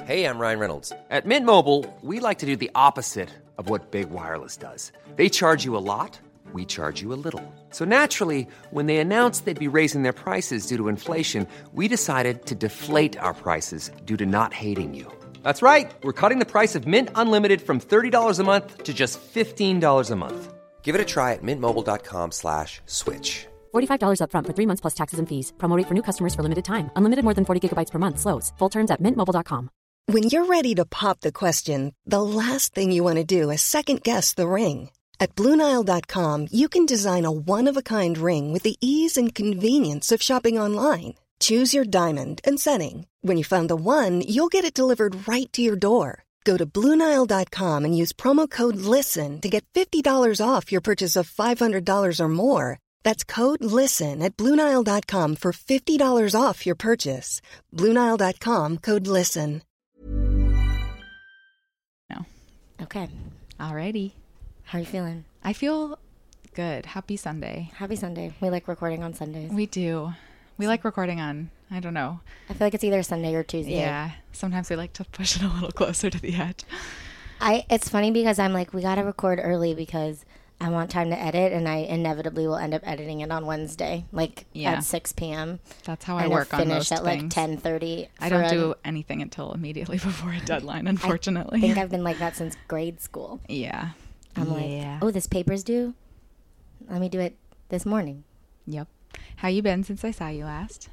Hey, I'm Ryan Reynolds. At Mint Mobile, we like to do the opposite of what Big Wireless does. They charge you a lot, we charge you a little. So naturally, when they announced they'd be raising their prices due to inflation, we decided to deflate our prices due to not hating you. That's right. We're cutting the price of Mint Unlimited from $30 a month to just $15 a month. Give it a try at mintmobile.com/switch. $45 up front for 3 months plus taxes and fees. Promo rate for new customers for limited time. Unlimited more than 40 gigabytes per month. Slows full terms at mintmobile.com. When you're ready to pop the question, the last thing you want to do is second-guess the ring. At BlueNile.com, you can design a one-of-a-kind ring with the ease and convenience of shopping online. Choose your diamond and setting. When you find the one, you'll get it delivered right to your door. Go to BlueNile.com and use promo code LISTEN to get $50 off your purchase of $500 or more. That's code LISTEN at BlueNile.com for $50 off your purchase. BlueNile.com, code LISTEN. No. Okay. Alrighty. How are you feeling? I feel good. Happy Sunday. Happy Sunday. We like recording on Sundays. We do. We like recording on, I don't know. I feel like it's either Sunday or Tuesday. Yeah. Sometimes we like to push it a little closer to the edge. It's funny because I'm like, we got to record early because I want time to edit, and I inevitably will end up editing it on Wednesday, at 6 p.m. That's how I work on most things. And finish at like 10:30. I don't do anything until immediately before a deadline, unfortunately. I think I've been like that since grade school. Yeah. I'm like, oh, this paper's due? Let me do it this morning. Yep. How you been since I saw you last?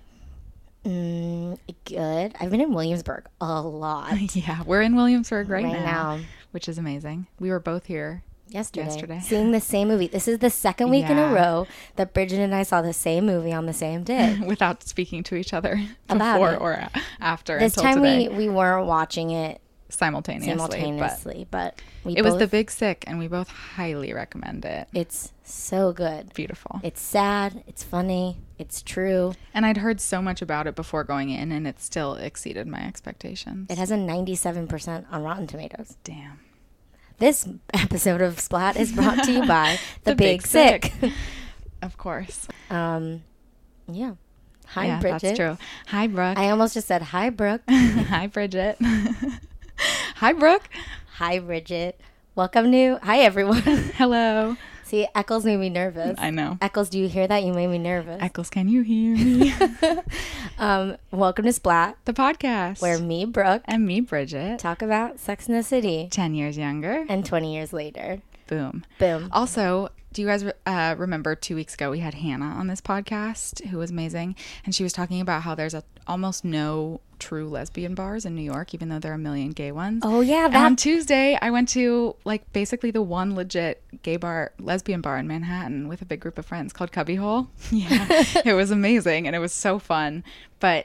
Good. I've been in Williamsburg a lot. Yeah, we're in Williamsburg right now, which is amazing. We were both here yesterday. Seeing the same movie. This is the second week in a row that Bridget and I saw the same movie on the same day. Without speaking to each other about before it. Or after. This until time today. we weren't watching it simultaneously, but it was The Big Sick, and we both highly recommend it. It's so good. Beautiful. It's sad. It's funny. It's true. And I'd heard so much about it before going in, and it still exceeded my expectations. It has a 97% on Rotten Tomatoes. Damn. This episode of Splat is brought to you by The Big Sick. Of course. Yeah. Hi, Bridget. That's true. Hi, Brooke. I almost just said hi, Brooke. Hi, Bridget. Hi, Brooke. Hi, Bridget. Welcome to... Hi, everyone. Hello. See, Eccles made me nervous. I know. Eccles, do you hear that? You made me nervous. Eccles, can you hear me? Welcome to Splat, the podcast, where me, Brooke, and me, Bridget, talk about Sex in the City. 10 years younger. And 20 years later. Boom. Boom. Also, do you guys remember 2 weeks ago we had Hannah on this podcast, who was amazing, and she was talking about how there's almost no true lesbian bars in New York, even though there are a million gay ones. Oh yeah, and on Tuesday I went to basically the one legit lesbian bar in Manhattan with a big group of friends called Cubbyhole. Yeah, it was amazing and it was so fun. But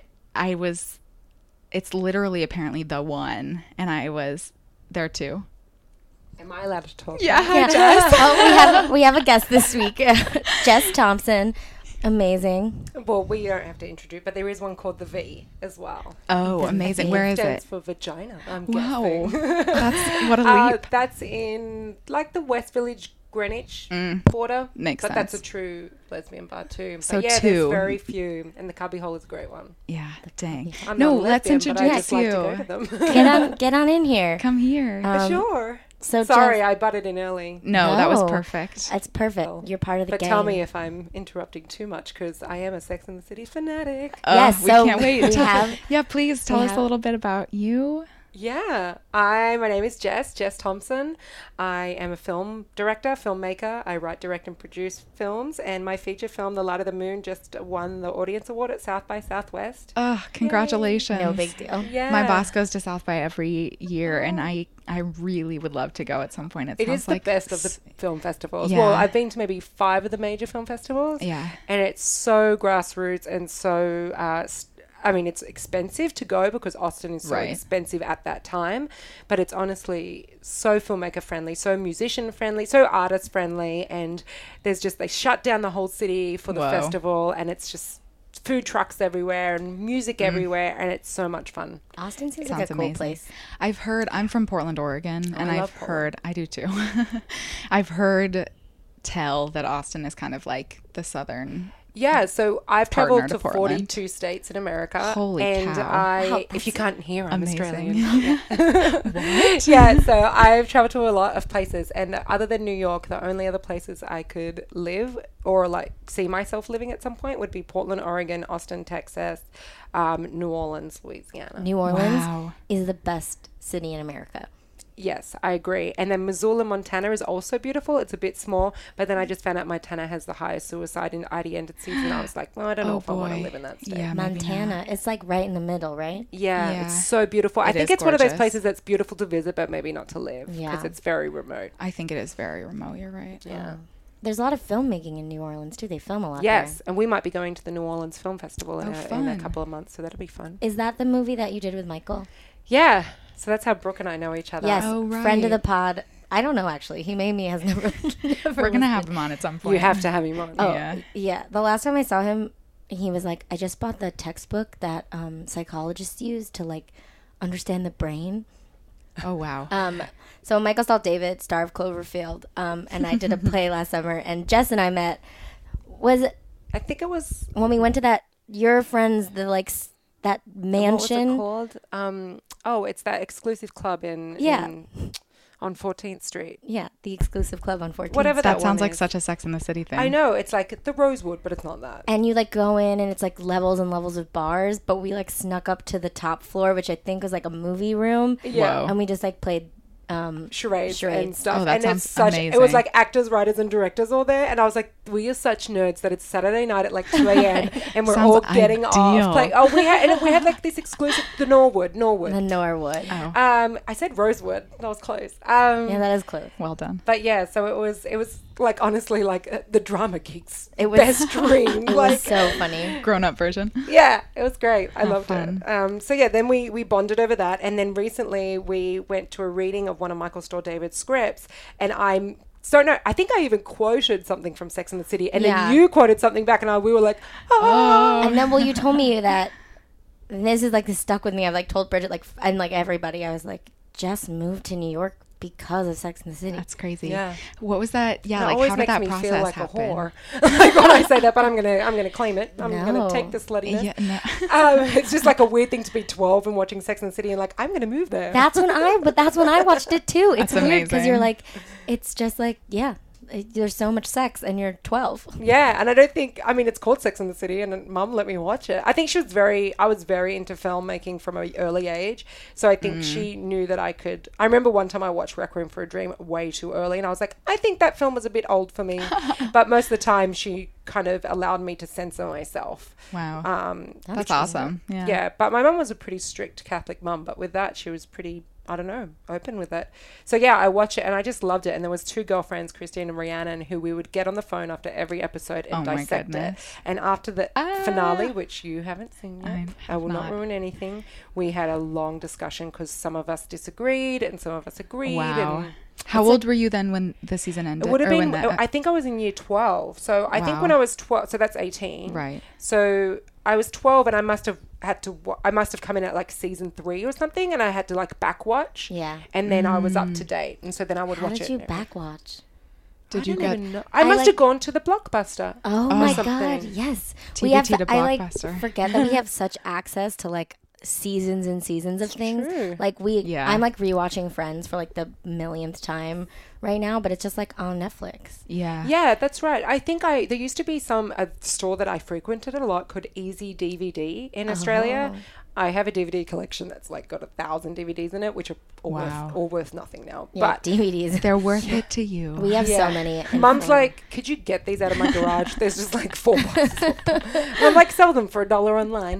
it's literally apparently the one, and I was there too. Am I allowed to talk? Yeah, hi, Jess. Oh, we have a guest this week, Jess Thompson. Amazing. Well, we don't have to introduce, but there is one called the V as well. Oh, amazing. Where is it? Stands for vagina. I'm wow. guessing. That's what a leap. That's in the West Village, Greenwich border. Makes sense. But that's a true lesbian bar too. So yeah, two. There's very few, and the Cubbyhole is a great one. Yeah, dang. I'm no, not a let's lesbian, introduce but I you. just like to go to them. Get on in here. Come here. Sure. So sorry, I butted in early. No, that was perfect. That's perfect. You're part of the but gang. tell me if I'm interrupting too much, because I am a Sex and the City fanatic. Yes, we can't wait. Yeah, please tell us a little bit about you. Yeah, my name is Jess Thompson. I am a film director, filmmaker. I write, direct, and produce films. And my feature film, The Light of the Moon, just won the Audience Award at South by Southwest. Oh, congratulations. No big deal. Yeah. My boss goes to South by every year, and I really would love to go at some point. It is the best of the film festivals. Yeah. Well, I've been to maybe 5 of the major film festivals. Yeah. And it's so grassroots and so... it's expensive to go because Austin is so expensive at that time, but it's honestly so filmmaker friendly, so musician friendly, so artist friendly, and they shut down the whole city for the festival, and it's just food trucks everywhere and music everywhere, and it's so much fun. Austin seems like a cool place. I've heard, I'm from Portland, Oregon, and I've heard, I do too. I've heard tell that Austin is kind of like the southern Yeah, so I've Partner traveled to to Portland. 42 states in America. Holy and cow. if you can't hear, I'm amazing. Australian. Yeah, so I've traveled to a lot of places, and other than New York, the only other places I could live or like see myself living at some point would be Portland, Oregon, Austin, Texas, New Orleans, Louisiana. New Orleans Wow. is the best city in America. Yes, I agree. And then Missoula, Montana is also beautiful. It's a bit small, but then I just found out Montana has the highest suicide in ID-ended cities, and I was like, well, I don't know if I want to boy. live in that state. Yeah, maybe Montana, it's like right in the middle, right? Yeah, Yeah. it's so beautiful. I It think is it's one of those gorgeous. places that's beautiful to visit, but maybe not to live because Yeah. it's very remote. I think it is very remote. You're right. Yeah. There's a lot of filmmaking in New Orleans too. They film a lot Yes, there. and we might be going to the New Orleans Film Festival in, Oh, in a fun. couple of months, so that'll be fun. Is that the movie that you did with Michael? Yeah, so that's how Brooke and I know each other. Yes, Oh, friend of the right. pod. I don't know actually. He made me has never. We're going to have him on at some point. You have to have him on. Oh, Yeah. yeah. The last time I saw him, he was like, "I just bought the textbook that psychologists use to like understand the brain." Oh, wow. So Michael Salt David, star of Cloverfield, and I did a play last summer, and Jess and I met. Was it I think it was, when we went to that your friends the like that what was mansion? it called? It's that exclusive club Yeah. on 14th Street. Yeah, the exclusive club on 14th. Whatever that that sounds one like is. such a Sex in the City thing. I know, it's like the Rosewood, but it's not that. And you like go in and it's like levels and levels of bars, but we like snuck up to the top floor, which I think was like a movie room. Yeah. Whoa. And we just like played Charades and Charades. stuff. Oh, that and sounds it's such it was amazing. like actors, writers and directors all there, and I was like, we are such nerds that it's Saturday night at like 2 a.m. and we're Sounds all getting ideal. off. Like, we had like this exclusive the Norwood. the Norwood. Oh, I said Rosewood. That was close. Yeah, that is close. well done. But yeah, so it was like honestly like the drama geeks It was best dream. It like was so funny. Grown-up version. yeah, it was great. I loved fun. it. So yeah, then we bonded over that, and then recently we went to a reading of one of Michael Storr David's scripts, and I think I even quoted something from Sex and the City, and Yeah. then you quoted something back, and we were like, oh. And then, well, you told me that, and this is like, this stuck with me. I've like told Bridget, like, and like everybody, I was like, Jess moved to New York because of Sex and the City. That's crazy. Yeah. What was that? Yeah, It like always how did makes that me process feel like happen? a whore. Like when I say that, but I'm gonna claim it. I'm No. gonna take the sluttiness. Yeah, no. It's just like a weird thing to be 12 and watching Sex and the City and like I'm gonna move there. That's when I watched it too. It's That's weird because you're amazing. like, it's just like, yeah, there's so much sex and you're 12. Yeah, and I don't think, I mean, it's called Sex and the City, and Mum let me watch it. I think I was very into filmmaking from an early age, so I think she knew that I could. I remember one time I watched Requiem for a Dream way too early, and I was like, I think that film was a bit old for me. But most of the time, she kind of allowed me to censor myself. Wow. That's awesome. Yeah. Yeah, but my mum was a pretty strict Catholic mum, but with that, she was pretty, I don't know, open with it. So yeah, I watched it and I just loved it. And there was two girlfriends, Christine and Rhiannon, who we would get on the phone after every episode and Oh my dissect it. goodness. And after the finale, which you haven't seen yet, I will not not. ruin anything, we had a long discussion because some of us disagreed and some of us agreed. Wow. And How old were you then when the season ended? it would have Or when been, that- I think I was in year 12. So I think Wow. when I was 12, so that's 18. Right. So I was 12 and I must have come in at like season 3 or something, and I had to like back watch. Yeah. And then I was up to date. And so then I would How watch did it. you backwatch? Did I you don't get even know. I must like- have gone to the Blockbuster. Oh my something. God. Yes. TBT to I like Blockbuster. forget that we have such access to like seasons and seasons of things. true. Like Yeah. I'm like rewatching Friends for like the millionth time right now, but it's just like on Netflix. Yeah. Yeah, that's right. I think there used to be a store that I frequented a lot called Easy DVD in Australia. I have a DVD collection that's like got 1,000 DVDs in it, which are all worth nothing now. Yeah, But DVDs. They're worth it to you. We have yeah. so many. in Mum's Friends. like, could you get these out of my garage? There's just like 4 boxes. And I'm like, sell them for $1 online.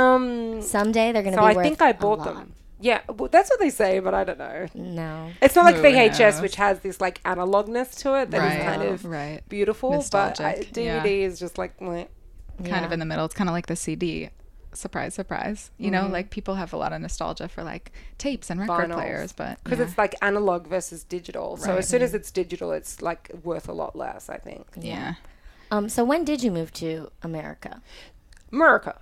Someday they're gonna So be I worth think I a bought lot. them. Yeah, well, that's what they say, but I don't know. No. It's not like Who VHS, knows? which has this like analogness to it that is Right, kind of right. beautiful. But Nostalgic, DVD is just like, meh. Kind of in the middle. It's kind of like the CD. Surprise, surprise. You know, like people have a lot of nostalgia for like tapes and record Vinyls. players, but Because yeah. it's like analog versus digital. So Right. as soon as it's digital, it's like worth a lot less, I think. yeah. So when did you move to America? America.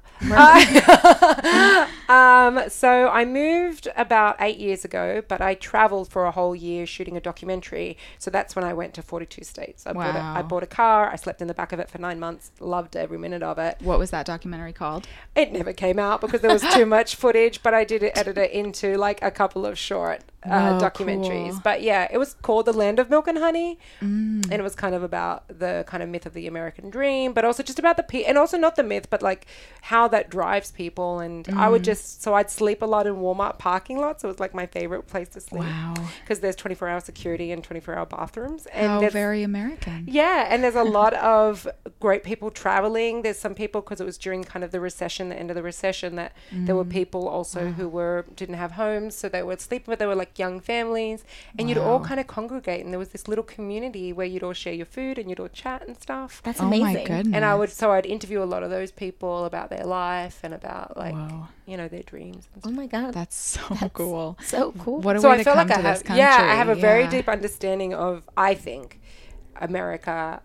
So I moved about 8 years ago, but I traveled for a whole year shooting a documentary. So that's when I went to 42 states. I bought a car. I slept in the back of it for 9 months. Loved every minute of it. What was that documentary called? It never came out because there was too much footage, but I did edit it into like a couple of short documentaries. Cool. But yeah, it was called The Land of Milk and Honey. And it was kind of about the kind of myth of the American dream, but also just about and also not the myth, but like how that drives people. And I'd sleep a lot in Walmart parking lots. It was like my favorite place to sleep. Wow. Because there's 24-hour security and 24-hour bathrooms. And how very American. Yeah. And there's a lot of great people traveling. There's some people, because it was during kind of the recession, the end of the recession, that there were people also who didn't have homes. So they would sleep, but they were like young families. And you'd all kind of congregate. And there was this little community where you'd all share your food and you'd all chat and stuff. That's amazing. Oh my goodness. And I'd interview a lot of those people about their life and about like, their dreams. And oh my God. That's cool. So cool. What a way to come to this country. Yeah, I have a very deep understanding of, I think, America,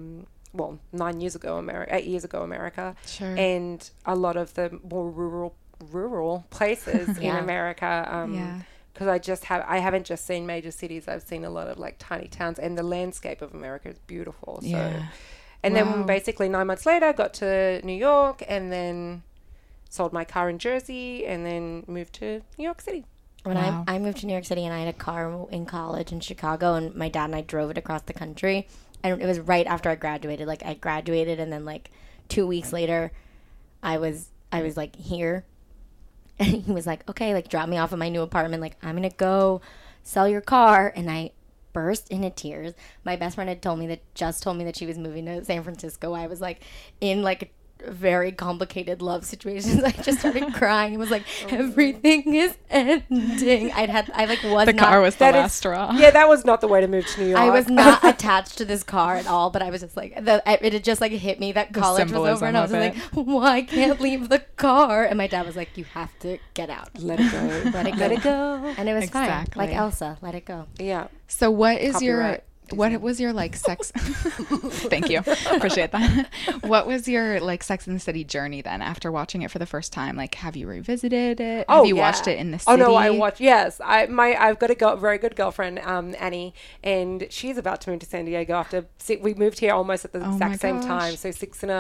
8 years ago, America. Sure. And a lot of the more rural places in America. Because I haven't just seen major cities. I've seen a lot of like tiny towns, and the landscape of America is beautiful. So, and then basically 9 months later, got to New York, and then sold my car in Jersey, and then moved to New York City. When I moved to New York City, and I had a car in college in Chicago, and my dad and I drove it across the country, and it was right after I graduated. Like I graduated, and then like 2 weeks later, I was like here. And he was like, okay, like drop me off at my new apartment. Like, I'm going to go sell your car. And I burst into tears. My best friend had told me that she was moving to San Francisco. I was like in like very complicated love situations. I just started crying. It was like, everything is ending. The car was the last straw. Yeah, that was not the way to move to New York. I was not attached to this car at all, but I was just like, it had just like hit me that college was over, and I was like, why can't leave the car? And my dad was like, you have to get out. Let it go. Let it go. And it was fine. Like Elsa, let it go. Yeah. So what is what was your like sex thank you, appreciate that. What was your like Sex and the City journey then after watching it for the first time? Like, have you revisited it? Have you watched it in the city? Oh no, I watched. Yes, I've got a very good girlfriend, Annie, and she's about to move to San Diego after we moved here almost at the exact same time. So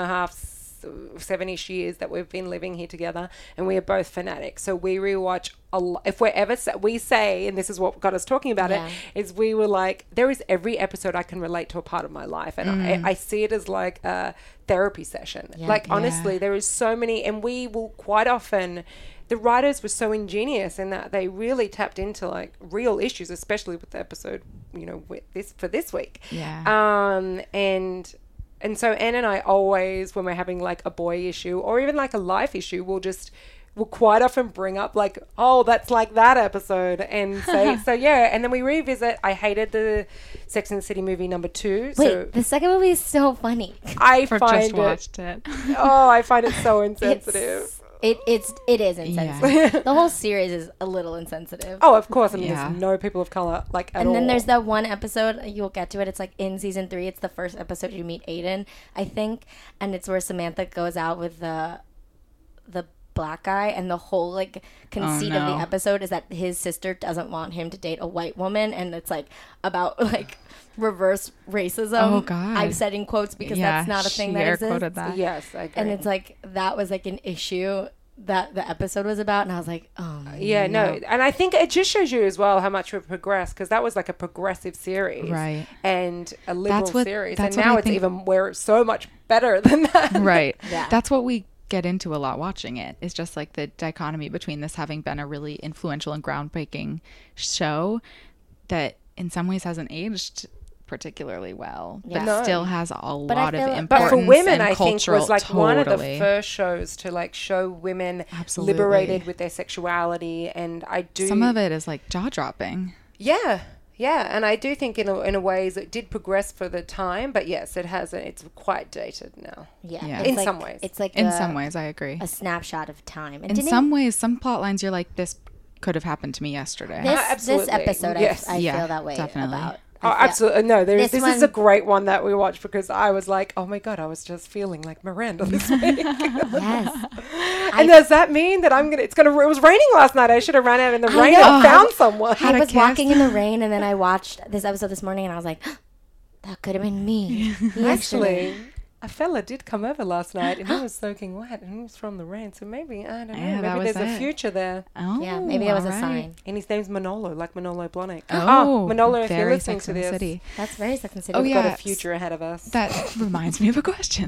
7-ish years that we've been living here together, and we are both fanatics. So we rewatch a lot. If we're ever we say, and this is what got us talking about it, is we were like, there is every episode I can relate to a part of my life, and I see it as like a therapy session. Like honestly, there is so many, and we will quite often. The writers were so ingenious in that they really tapped into like real issues, especially with the episode, with this week. Yeah. And so Anne and I always, when we're having like a boy issue or even like a life issue, we'll quite often bring up like, oh, that's like that episode, and say, so yeah. And then we revisit. I hated the Sex and the City movie number 2. Wait, the second movie is so funny. I watched it. Oh, I find it so insensitive. It is insensitive. Yeah. The whole series is a little insensitive. Oh, of course. I mean, there's no people of color like at all. And then there's that one episode, you'll get to it. It's like in season 3. It's the first episode you meet Aiden, I think, and it's where Samantha goes out with the black guy, and the whole like conceit of the episode is that his sister doesn't want him to date a white woman, and it's like about like reverse racism. Oh God, I've said in quotes because that's not a thing that exists. That. Yes, I agree. And it's like that was like an issue that the episode was about, and I was like, oh yeah, no. And I think it just shows you as well how much we've progressed, because that was like a progressive series, right, and a liberal series, and now it's even where it's so much better than that, right? Yeah, that's what we get into a lot watching it. It's just like the dichotomy between this having been a really influential and groundbreaking show that in some ways hasn't aged particularly well, but still has a lot of importance. But for women, I think was like one of the first shows to like show women liberated with their sexuality, and some of it is like jaw dropping. Yeah, and I do think in a ways it did progress for the time, but yes, it hasn't. It's quite dated now. Yeah. In some ways. It's like in some ways, I agree. A snapshot of time. And in some ways, some plot lines you're like, this could have happened to me yesterday. This episode, I feel that way definitely. about. Oh, absolutely. No, this is a one- great one that we watched because I was like, oh my God, I was just feeling like Miranda this week. Yes. And does that mean that it was raining last night. I should have ran out in the rain and found someone. I was walking in the rain and then I watched this episode this morning and I was like, that could have been me. Actually, a fella did come over last night and he was soaking wet and he was from the rain. So maybe, I don't know, Yeah, that maybe was there's a it. future there. Oh, Yeah, maybe it was a alright. sign. And his name's Manolo, like Manolo Blahnik. Oh, Manolo, if you're very listening Sex to and the this, City. That's very Sex and the City. Oh, we've yeah. got a future ahead of us. That reminds me of a question.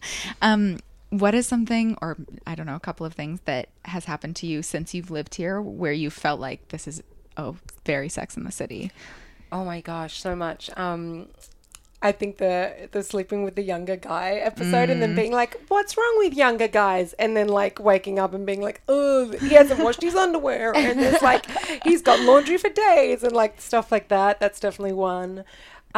What is something, or I don't know, a couple of things that has happened to you since you've lived here where you felt like this is very Sex and the City? Oh my gosh, so much. I think the sleeping with the younger guy episode and then being like, what's wrong with younger guys? And then like waking up and being like, oh, he hasn't washed his underwear. And it's like, he's got laundry for days and like stuff like that. That's definitely one.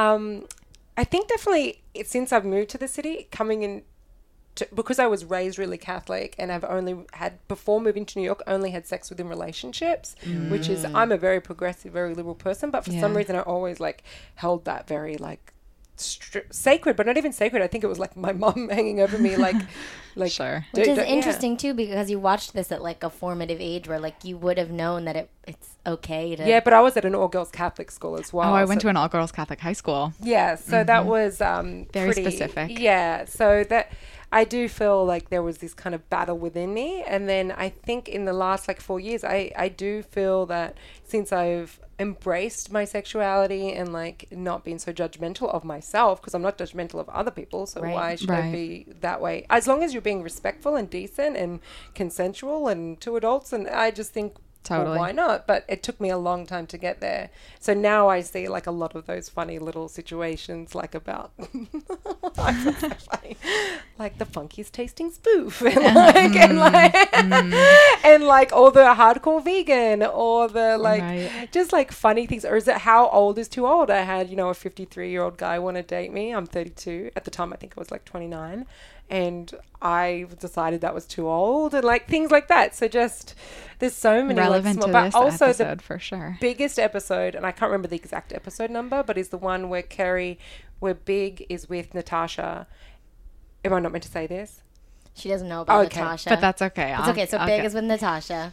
I think definitely since I've moved to the city, coming in, because I was raised really Catholic and I've only had, before moving to New York, only had sex within relationships, which is, I'm a very progressive, very liberal person. But for some reason, I always like held that very like, sacred, but not even sacred. I think it was like my mom hanging over me, like Sure. Which is interesting too, because you watched this at like a formative age where like you would have known that it's okay to. Yeah, but I was at an all-girls Catholic school as well. Oh, I went to an all-girls Catholic high school. Yeah, so that was Very specific. Yeah, so that I do feel like there was this kind of battle within me, and then I think in the last like 4 years, I do feel that since I've embraced my sexuality and like not being so judgmental of myself, because I'm not judgmental of other people, so why should I be that way? As long as you're being respectful and decent and consensual and two adults, and I just think, Totally. well, why not? But it took me a long time to get there. So now I see like a lot of those funny little situations, like about like the funkiest tasting spoof, and like all the hardcore vegan, or the like just like funny things. Or is it how old is too old? I had, a 53-year-old guy want to date me. I'm 32 at the time. I think I was like 29. And I decided that was too old, and like things like that. So just there's so many relevant like, to but this also episode the for sure. biggest episode, and I can't remember the exact episode number, but is the one where Big is with Natasha. Am I not meant to say this? She doesn't know about Okay. Natasha. But that's okay. It's okay. So Big is with Natasha.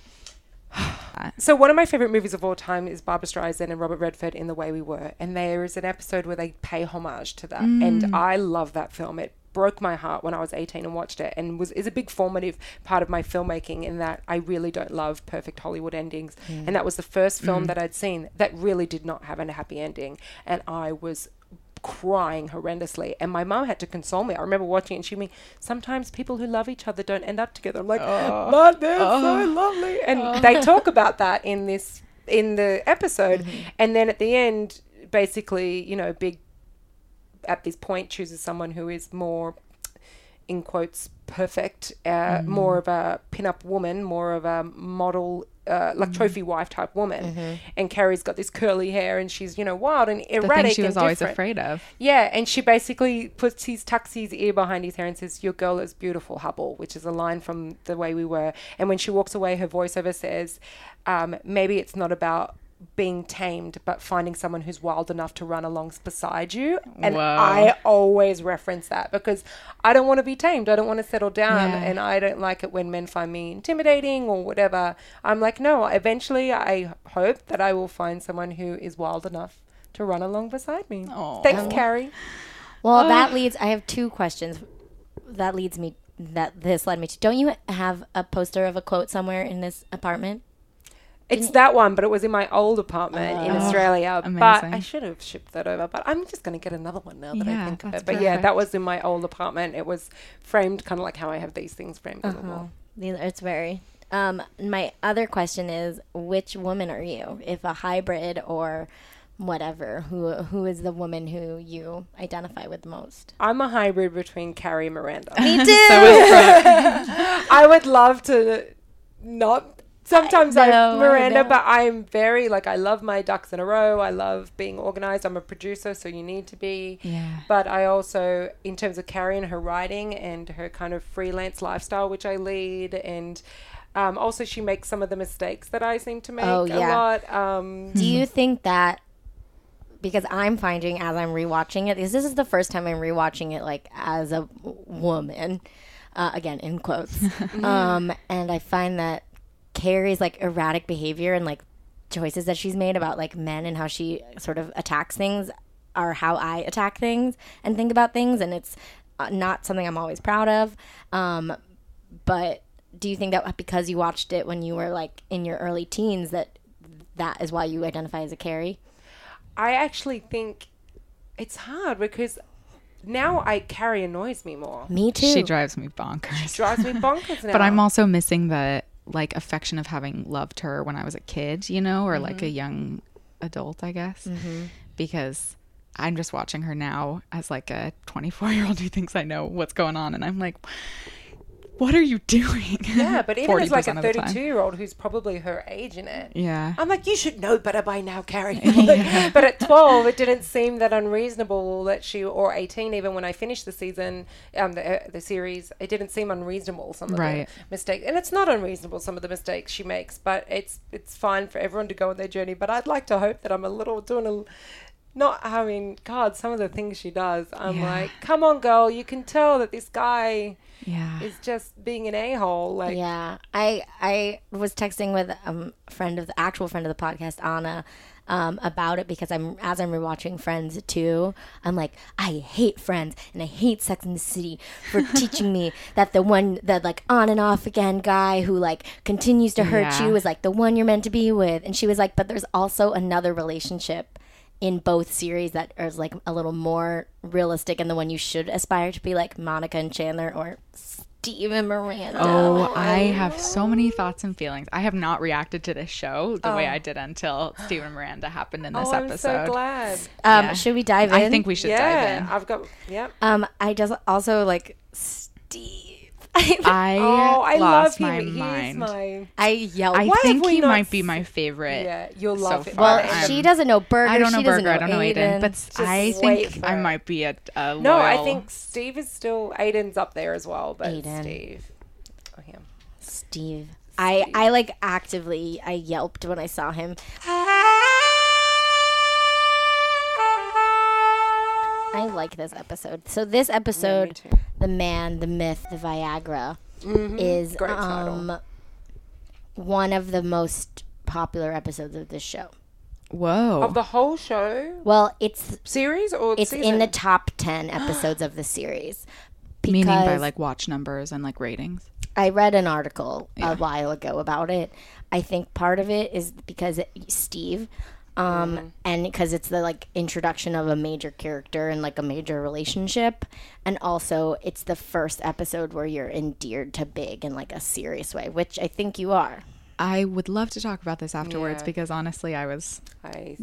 So one of my favorite movies of all time is Barbra Streisand and Robert Redford in The Way We Were, and there is an episode where they pay homage to that, and I love that film. It broke my heart when I was 18 and watched it, and is a big formative part of my filmmaking, in that I really don't love perfect Hollywood endings, and that was the first film that I'd seen that really did not have a happy ending, and I was crying horrendously, and my mom had to console me. I remember watching it, and she me, sometimes people who love each other don't end up together. I'm like, but they're so lovely, and they talk about that in the episode, and then at the end, basically, Big at this point chooses someone who is more, in quotes, perfect, more of a pin-up woman, more of a model, like trophy wife type woman. And Carrie's got this curly hair, and she's, wild and erratic. The thing she was and always different. afraid of. Yeah, and she basically tucks his ear behind his hair and says, "Your girl is beautiful, Hubble," which is a line from The Way We Were. And when she walks away, her voiceover says, maybe it's not about being tamed, but finding someone who's wild enough to run along beside you. And I always reference that, because I don't want to be tamed. I don't want to settle down, and I don't like it when men find me intimidating or whatever. I'm like, no, eventually I hope that I will find someone who is wild enough to run along beside me. Thanks, Carrie. Well, that leads. I have two questions. That led me to. Don't you have a poster of a quote somewhere in this apartment? It's that one, but it was in my old apartment in Australia. amazing. But I should have shipped that over. But I'm just going to get another one now that I think of it. But yeah, that was in my old apartment. It was framed kind of like how I have these things framed on the wall. It's very. My other question is, which woman are you? If a hybrid or whatever, who is the woman who you identify with most? I'm a hybrid between Carrie and Miranda. Me too. I would love to not. Sometimes I'm Miranda, but I'm very, I love my ducks in a row. I love being organized. I'm a producer, so you need to be. Yeah. But I also, in terms of Carrie and her writing and her kind of freelance lifestyle, which I lead, and also she makes some of the mistakes that I seem to make a lot. Do you think that because I'm finding as I'm rewatching it, because this is the first time I'm rewatching it like as a woman, again in quotes, and I find that Carrie's like erratic behavior and like choices that she's made about like men and how she sort of attacks things are how I attack things and think about things, and it's not something I'm always proud of. But do you think that because you watched it when you were like in your early teens that is why you identify as a Carrie? I actually think it's hard because now Carrie annoys me more. Me too. She drives me bonkers. She drives me bonkers now. But I'm also missing the like affection of having loved her when I was a kid, you know, or like a young adult, I guess, because I'm just watching her now as like a 24-year-old who thinks I know what's going on, and I'm like, what are you doing? Yeah, but even as like a 32-year-old who's probably her age in it. Yeah. I'm like, you should know better by now, Carrie. But at 12, it didn't seem that unreasonable that she, or 18 even when I finished the season, the series, it didn't seem unreasonable, some of the mistakes. And it's not unreasonable, some of the mistakes she makes, but it's fine for everyone to go on their journey. But I'd like to hope that I'm God, some of the things she does, I'm like, come on, girl, you can tell that this guy is just being an a-hole. Like, yeah, I was texting with a friend of the podcast, Anna, about it because as I'm rewatching Friends too, I'm like, I hate Friends and I hate Sex and the City for teaching me that the like on and off again guy who like continues to hurt you is like the one you're meant to be with. And she was like, but there's also another relationship in both series that is like a little more realistic and the one you should aspire to be, like Monica and Chandler or Steve and Miranda. Oh, I have so many thoughts and feelings. I have not reacted to this show the way I did until Steve and Miranda happened in this episode. I'm so glad. Should we dive in? I think we should dive in. I've got, I just also like Steve. I lost love him. my mind. I yelled. I think he might be my favorite. Yeah, you'll love it. Well, she doesn't know Berger. I don't know Berger. I don't know Aiden. But I think I might be a loyal... No, I think Steve is still... Aiden's up there as well, but Steve. Oh, him. Steve. I like actively... I yelped when I saw him. I like this episode. So this episode, The Man, the Myth, the Viagra, is one of the most popular episodes of this show. Whoa. Of the whole show? Well, it's... Series or it's season? in the top 10 episodes of the series. Meaning by like watch numbers and like ratings? I read an article a while ago about it. I think part of it is because Steve... and because it's the like introduction of a major character and like a major relationship, and also it's the first episode where you're endeared to Big in like a serious way, which I think you are. I would love to talk about this afterwards because honestly I was like,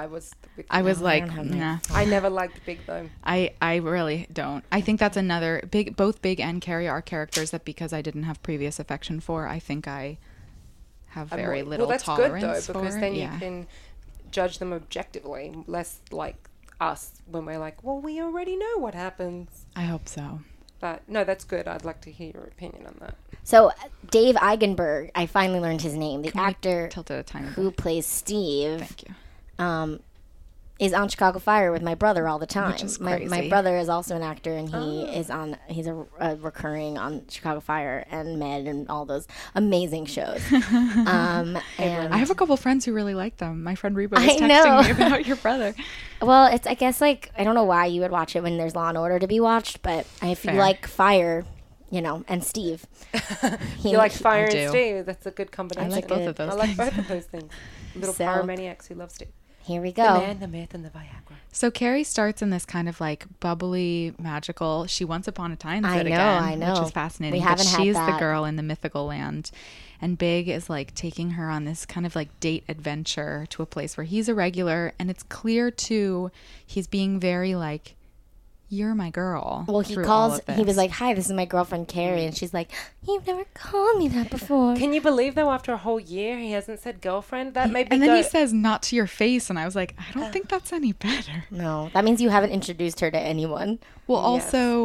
nah. I never liked Big though. I really don't. I think that's another both Big and Carrie are characters that because I didn't have previous affection for, I think I have very little tolerance for. Well, that's good though, because then you can judge them objectively, less like us when we're like, well, we already know what happens. I hope so. But no, that's good. I'd like to hear your opinion on that. So Dave Eigenberg, I finally learned his name. The actor who plays Steve. Thank you. Is on Chicago Fire with my brother all the time. Which is crazy. My brother is also an actor, and he's a recurring on Chicago Fire and Med and all those amazing shows. And I have a couple friends who really like them. My friend Reba was texting me about your brother. Well, it's I guess like I don't know why you would watch it when there's Law and Order to be watched, but if you like Fire, you know, and Steve. You like Fire and Steve? That's a good combination. I like both of those. I like both of those things. Little pyromaniacs who love Steve. Here we go. The Man, the Myth, and the Viagra. So Carrie starts in this kind of like bubbly, magical. She once upon a time said I know. which is fascinating. We haven't she's had that. the girl in the mythical land, and Big is like taking her on this kind of like date adventure to a place where he's a regular, and it's clear too he's being very like, you're my girl. Well, he was like, hi, this is my girlfriend Carrie, and she's like, you've never called me that before. Can you believe though, after a whole year he hasn't said girlfriend? That made me And then he says not to your face, and I was like, I don't think that's any better. No, that means you haven't introduced her to anyone. Well, also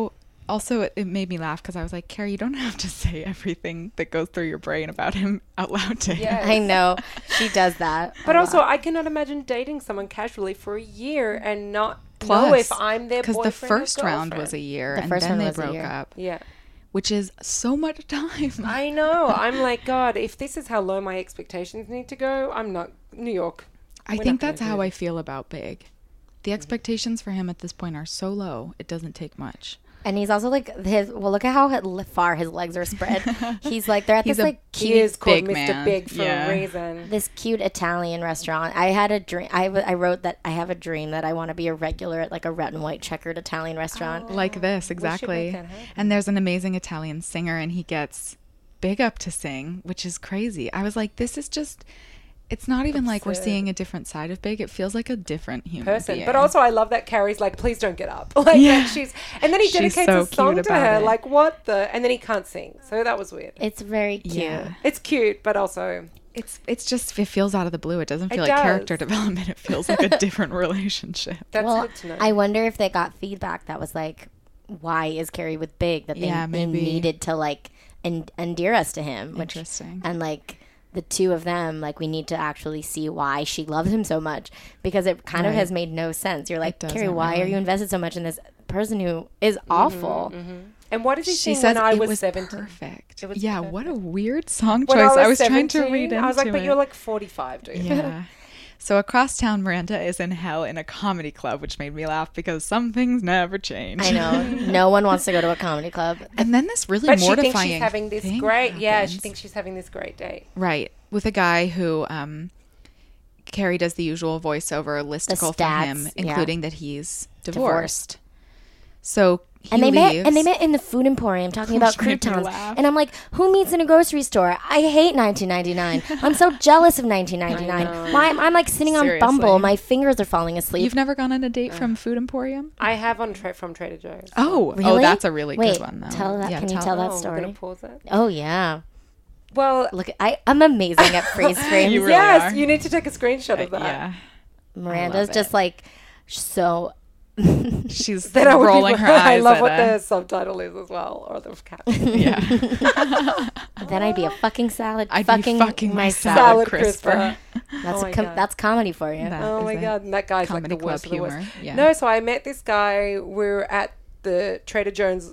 Also, it made me laugh because I was like, Carrie, you don't have to say everything that goes through your brain about him out loud to him. Yes. I know. She does that. But also, I cannot imagine dating someone casually for a year and not know Plus, if I'm their boyfriend because the first or round girlfriend. was a year, The and first then one they was a broke year. up, Yeah. which is so much time. I know. I'm like, God, if this is how low my expectations need to go, I'm not New York. I We're think not gonna that's do how I this. feel about Big. The expectations for him at this point are so low, it doesn't take much. And he's also like look at how far his legs are spread. He's like, they're at He's this a like He cute, is called big Mr. man. Big for Yeah. a reason. this cute Italian restaurant. I had a dream. I wrote that I have a dream that I want to be a regular at like a red and white checkered Italian restaurant. Like this, make exactly. that happen. And there's an amazing Italian singer, and he gets Big up to sing, which is crazy. I was like, this is just... It's not even like we're Absurd. seeing a different side of Big. It feels like a different human Person. being. But also, I love that Carrie's like, please don't get up. Like, Yeah. that she's... And then he She's dedicates so a song cute to about her. it. Like, what the... And then he can't sing. So that was weird. It's very cute. Yeah. It's cute, but also... It's just, it feels out of the blue. It doesn't feel It like does. character development. It feels like a different relationship. That's Well, good to know. I wonder if they got feedback that was like, why is Carrie with Big? That they, Yeah, they maybe. needed to like endear us to him. Which, Interesting. and like the two of them, like we need to actually see why she loves him so much, because it kind of Right. has made no sense. You're like, It Carrie, doesn't why are really. you invested so much in this person who is awful? And what did he She sing says when I it was was 17? perfect. It was Yeah, perfect. what a weird song When choice. I was 17, trying to read into I was like, but it. you're like 45, dude. Yeah. So across town, Miranda is in hell in a comedy club, which made me laugh because some things never change. I know. No one wants to go to a comedy club. And then this really But she mortifying thinks she's having this thing great... Yeah, she happens. thinks she's having this great date. Right. With a guy who Carrie does the usual voiceover listicle for him, stats, yeah. including that he's Divorced. divorced. So he And they leaves. met in the food emporium talking about Which made me croutons. laugh. And I'm like, who meets in a grocery store? I hate 1999. I'm so jealous of 1999. Why I'm like sitting on Bumble. Seriously. My fingers are falling asleep. You've never gone on a date from Food Emporium? I have on from Trader Joe's. Oh, Really? that's a really Wait, good one though. tell that- Yeah, can you tell that Oh, story? we're going to pause it. Oh yeah. Well, Look, I'm amazing at freeze frames. You really yes, are. you need to take a screenshot of that. Yeah. Miranda's love just it. like so. She's Then I would rolling be, her eyes I love at what a- the subtitle is as well, or the caption. Yeah. Then I'd be a fucking salad. I'd be fucking my salad Salad crisper. crisper. That's Oh my God. that's comedy for you. That Oh is my it. God, and that guy's like Comedy the worst of club the worst. humor, yeah. No, so I met this guy. We're at the Trader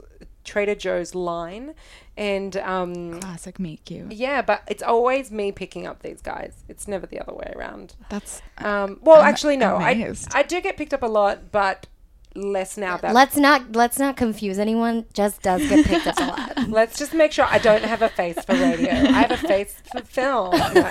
Joe's line, and Classic meet cute. yeah, but it's always me picking up these guys. It's never the other way around. That's Well, I'm actually, no. amazed. I do get picked up a lot, but less now. That Let's not confuse anyone. Jess does get picked up a lot. Let's just make sure I don't have a face for radio. I have a face for film.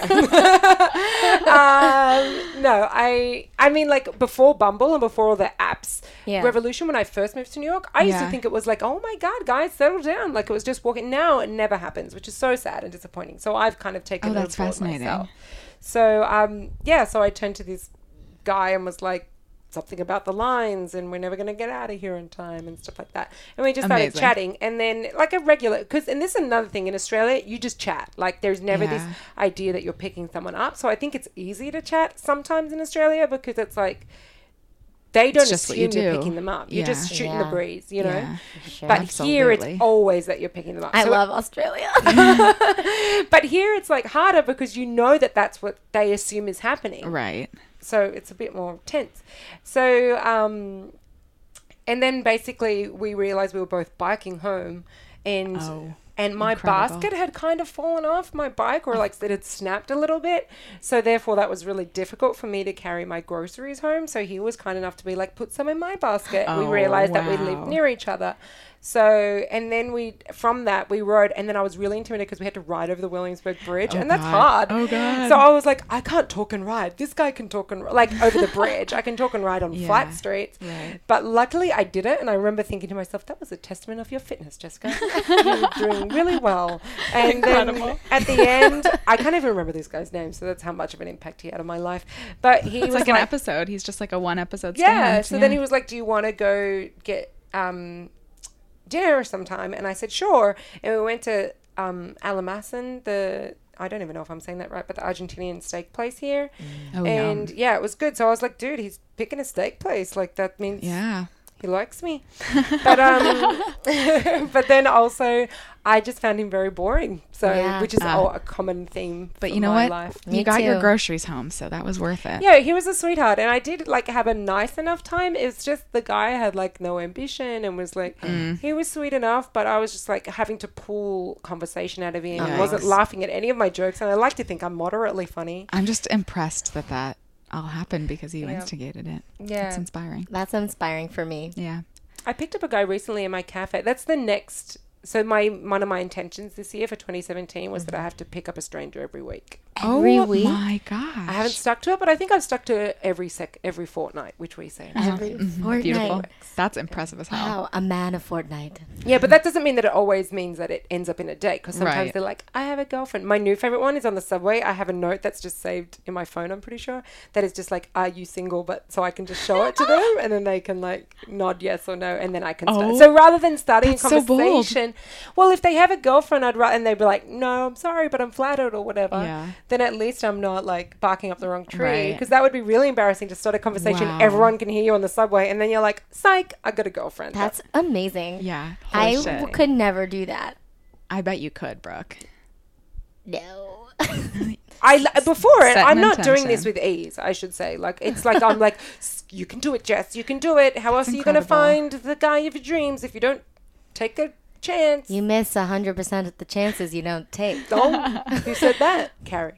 No, I mean, like before Bumble and before all the apps Yeah. revolution, when I first moved to New York, I used to Yeah. think it was like, oh my God, guys, settle down. Like it was just walking. Now it never happens, which is so sad and disappointing. So I've kind of taken Oh, it on that's board fascinating. myself. So yeah, so I turned to this guy and was like, something about the lines and we're never going to get out of here in time and stuff like that. And we just started Amazing. chatting, and then like a regular, and this is another thing in Australia, you just chat. Like there's never this Yeah. idea that you're picking someone up. So I think it's easy to chat sometimes in Australia because it's like they don't just what you assume you're do. picking them up. You're Yeah. just shooting the Yeah. breeze, you know? Yeah. Sure. But here Absolutely. it's always that you're picking them up. I So love Australia. but here it's like harder because you know that that's what they assume is happening. right. So it's a bit more tense. So, and then basically we realized we were both biking home, and Oh, my incredible. basket had kind of fallen off my bike, or like it had snapped a little bit. So therefore that was really difficult for me to carry my groceries home. So he was kind enough to be like, put some in my basket. We Oh, realized that we wow. lived near each other. So, and then from that we rode, and then I was really intimidated because we had to ride over the Williamsburg Bridge, and that's God. hard. Oh, God. So I was like, I can't talk and ride. This guy can talk and like over the bridge. I can talk and ride on Yeah. flat streets. Right. But luckily I did it, and I remember thinking to myself, that was a testament of your fitness, Jessica. You're doing really well. And then Incredible. at the end, I can't even remember this guy's name, so that's how much of an impact he had on my life. But he It's was like an episode. He's just like a one episode yeah. stand. So then he was like, do you want to go get dinner sometime? And I said, sure. And we went to Alamasan, I don't even know if I'm saying that right, but the Argentinian steak place here. Oh, And yeah, it was good. So I was like, dude, he's picking a steak place. Like that means Yeah. he likes me. But but then also I just found him very boring. So which is a common theme. But for you know my what? life. You got your groceries home, so that was worth it. Yeah, he was a sweetheart, and I did like have a nice enough time. It's just the guy had like no ambition and was like he was sweet enough, but I was just like having to pull conversation out of him. I wasn't laughing at any of my jokes, and I like to think I'm moderately funny. I'm just impressed that all happened because you instigated it. Yeah, it's inspiring. That's inspiring for me. Yeah, I picked up a guy recently in my cafe. That's the next. So one of my intentions this year for 2017 was that I have to pick up a stranger every week. Every week? Oh my gosh. I haven't stuck to it, but I think I've stuck to it every fortnight, which we say. Every fortnight. Beautiful. That's impressive as hell. Wow, a man of fortnight. Yeah, but that doesn't mean that it always means that it ends up in a date, because sometimes Right. they're like, I have a girlfriend. My new favorite one is on the subway. I have a note that's just saved in my phone, I'm pretty sure, that is just like, are you single? But so I can just show it to them, and then they can like nod yes or no, and then I can start. So rather than starting a that's so bold. conversation, well, if they have a girlfriend, I'd rather, and they'd be like, no, I'm sorry, but I'm flattered or whatever. Yeah. Then at least I'm not like barking up the wrong tree, Right. because that would be really embarrassing to start a conversation. Wow. Everyone can hear you on the subway, and then you're like, psych, I got a girlfriend. That's amazing. Yeah. I Holy shit. could never do that. I bet you could, Brooke. No. Before it, Set I'm an not doing this intention. with ease, I should say. Like, it's like I'm like, you can do it, Jess. You can do it. How else are you going to incredible. find the guy of your dreams if you don't take a chance? You miss 100% of the chances you don't take. Oh, who said that? Carrie.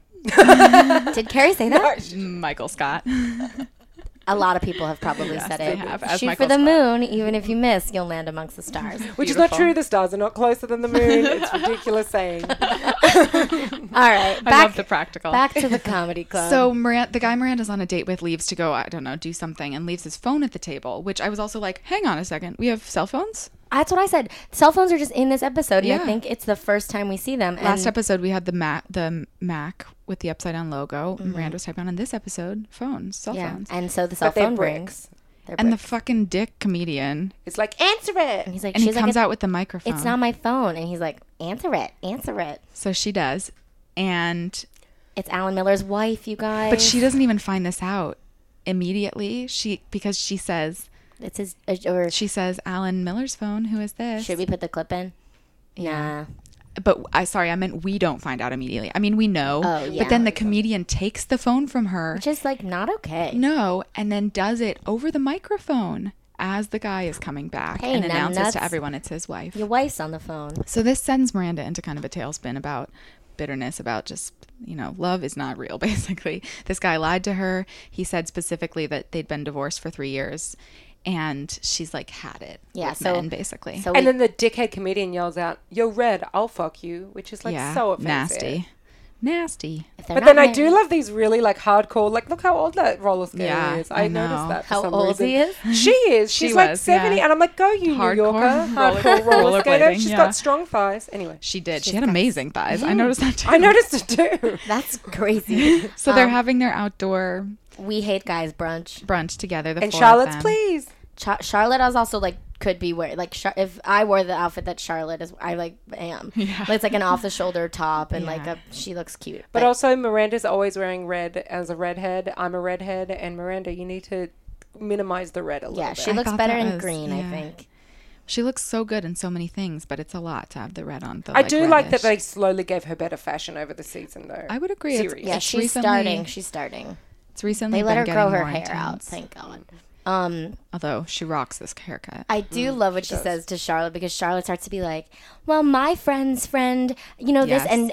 Did Carrie say that? Michael Scott. A lot of people have probably said they it. have, as Shoot Michael for the Scott. moon. Even if you miss, you'll land amongst the stars. Which is not Beautiful. true. The stars are not closer than the moon. It's ridiculous saying. All right. I love the practical. Back to the comedy club. So the guy Miranda's on a date with leaves to go, I don't know, do something, and leaves his phone at the table, which I was also like, hang on a second. We have cell phones? that's what I said. Cell phones are just in this episode. And Yeah. I think it's the first time we see them. Last and episode, we had the Mac with the upside down logo. Miranda was typing on. In this episode, phones, cell phones. And so the cell But they're phone bricks. rings. They're And the bricks. fucking dick comedian. It's like, answer it. And he's like, And he she's like, comes out with the microphone. it's not my phone. And he's like, answer it. Answer it. So she does. And It's Alan Miller's wife, you guys. but she doesn't even find this out immediately. Because she says It's his. Or Alan Miller's phone. Who is this? should we put the clip in? Nah. But I meant we don't find out immediately. I mean, we know. Oh, yeah. But then the comedian takes the phone from her. Which is like not okay. No, and then does it over the microphone as the guy is coming back Hey, and now announces nuts. to everyone it's his wife. Your wife's on the phone. So this sends Miranda into kind of a tailspin about bitterness, about just, love is not real, basically. This guy lied to her. He said specifically that they'd been divorced for 3 years. And she's like had it with men, basically. So And then the dickhead comedian yells out, "You're red, I'll fuck you," which is like so offensive. Nasty. if they're But not then I married- do love these really like hardcore, like look how old that roller skater Yeah, is. I I noticed know. that for How some old reason. he is? She is. She She's like was, 70. yeah. And I'm like, go you New Hardcore Yorker. Hardcore roller skater. rollerblading, She's yeah. got strong thighs. Anyway. She did. She had amazing thighs. I noticed that too. I noticed it too. That's crazy. So they're having their outdoor We hate guys brunch. brunch together. The And four of Charlotte's, them. please. Charlotte is also like could be wearing like if I wore the outfit that Charlotte is, I like am. Yeah. It's like an off the shoulder top and like Yeah. she looks cute. But also Miranda's always wearing red as a redhead. I'm a redhead. And Miranda, you need to minimize the red a little yeah, bit. she I looks thought better that in was- green. I yeah. think. She looks so good in so many things, but it's a lot to have the red on. I do like that reddish. they slowly gave her better fashion over the season, though. I would agree. It's, Series. Yeah, it's she's recently, starting. She's starting. It's recently They let been her grow getting her more hair out. intense. Thank God. Although she rocks this haircut. I do love what she says to Charlotte because Charlotte starts to be like, "Well, my friend's friend, this," Yes.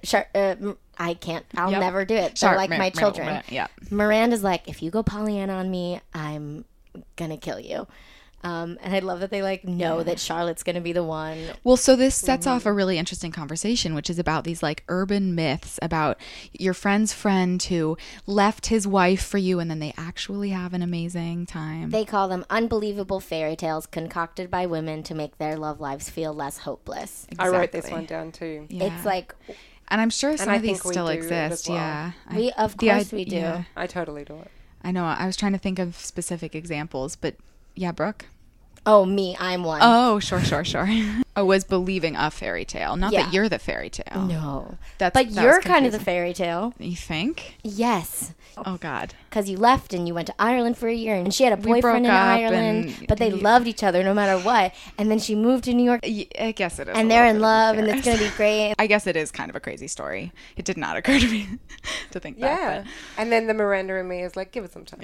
and I can't. I'll Yep. never do it. They're like my children. Yeah. Miranda's like, if you go Pollyanna on me, I'm gonna kill you. And I love that they know that Charlotte's gonna be the one. Well, so this sets off a really interesting conversation, which is about these urban myths about your friend's friend who left his wife for you and then they actually have an amazing time. They call them unbelievable fairy tales concocted by women to make their love lives feel less hopeless. I wrote this Exactly. one down too. Yeah. It's like And I'm sure some I of these think we still do it as exist. well. Yeah. of the course we do. yeah. I totally do it. I know. I was trying to think of specific examples, but yeah, Brooke. Oh, me, I'm one. Oh, sure. was believing a fairy tale, not that you're the fairy tale. No. But you're kind of the fairy tale. You think? Yes. Oh, God. Because you left and you went to Ireland for a year, and she had a boyfriend in Ireland, but they loved each other no matter what. And then she moved to New York. I guess it is. And they're in love, and it's going to be great. I guess it is kind of a crazy story. It did not occur to me to think that. Yeah. And then the Miranda in me is like, give it some time.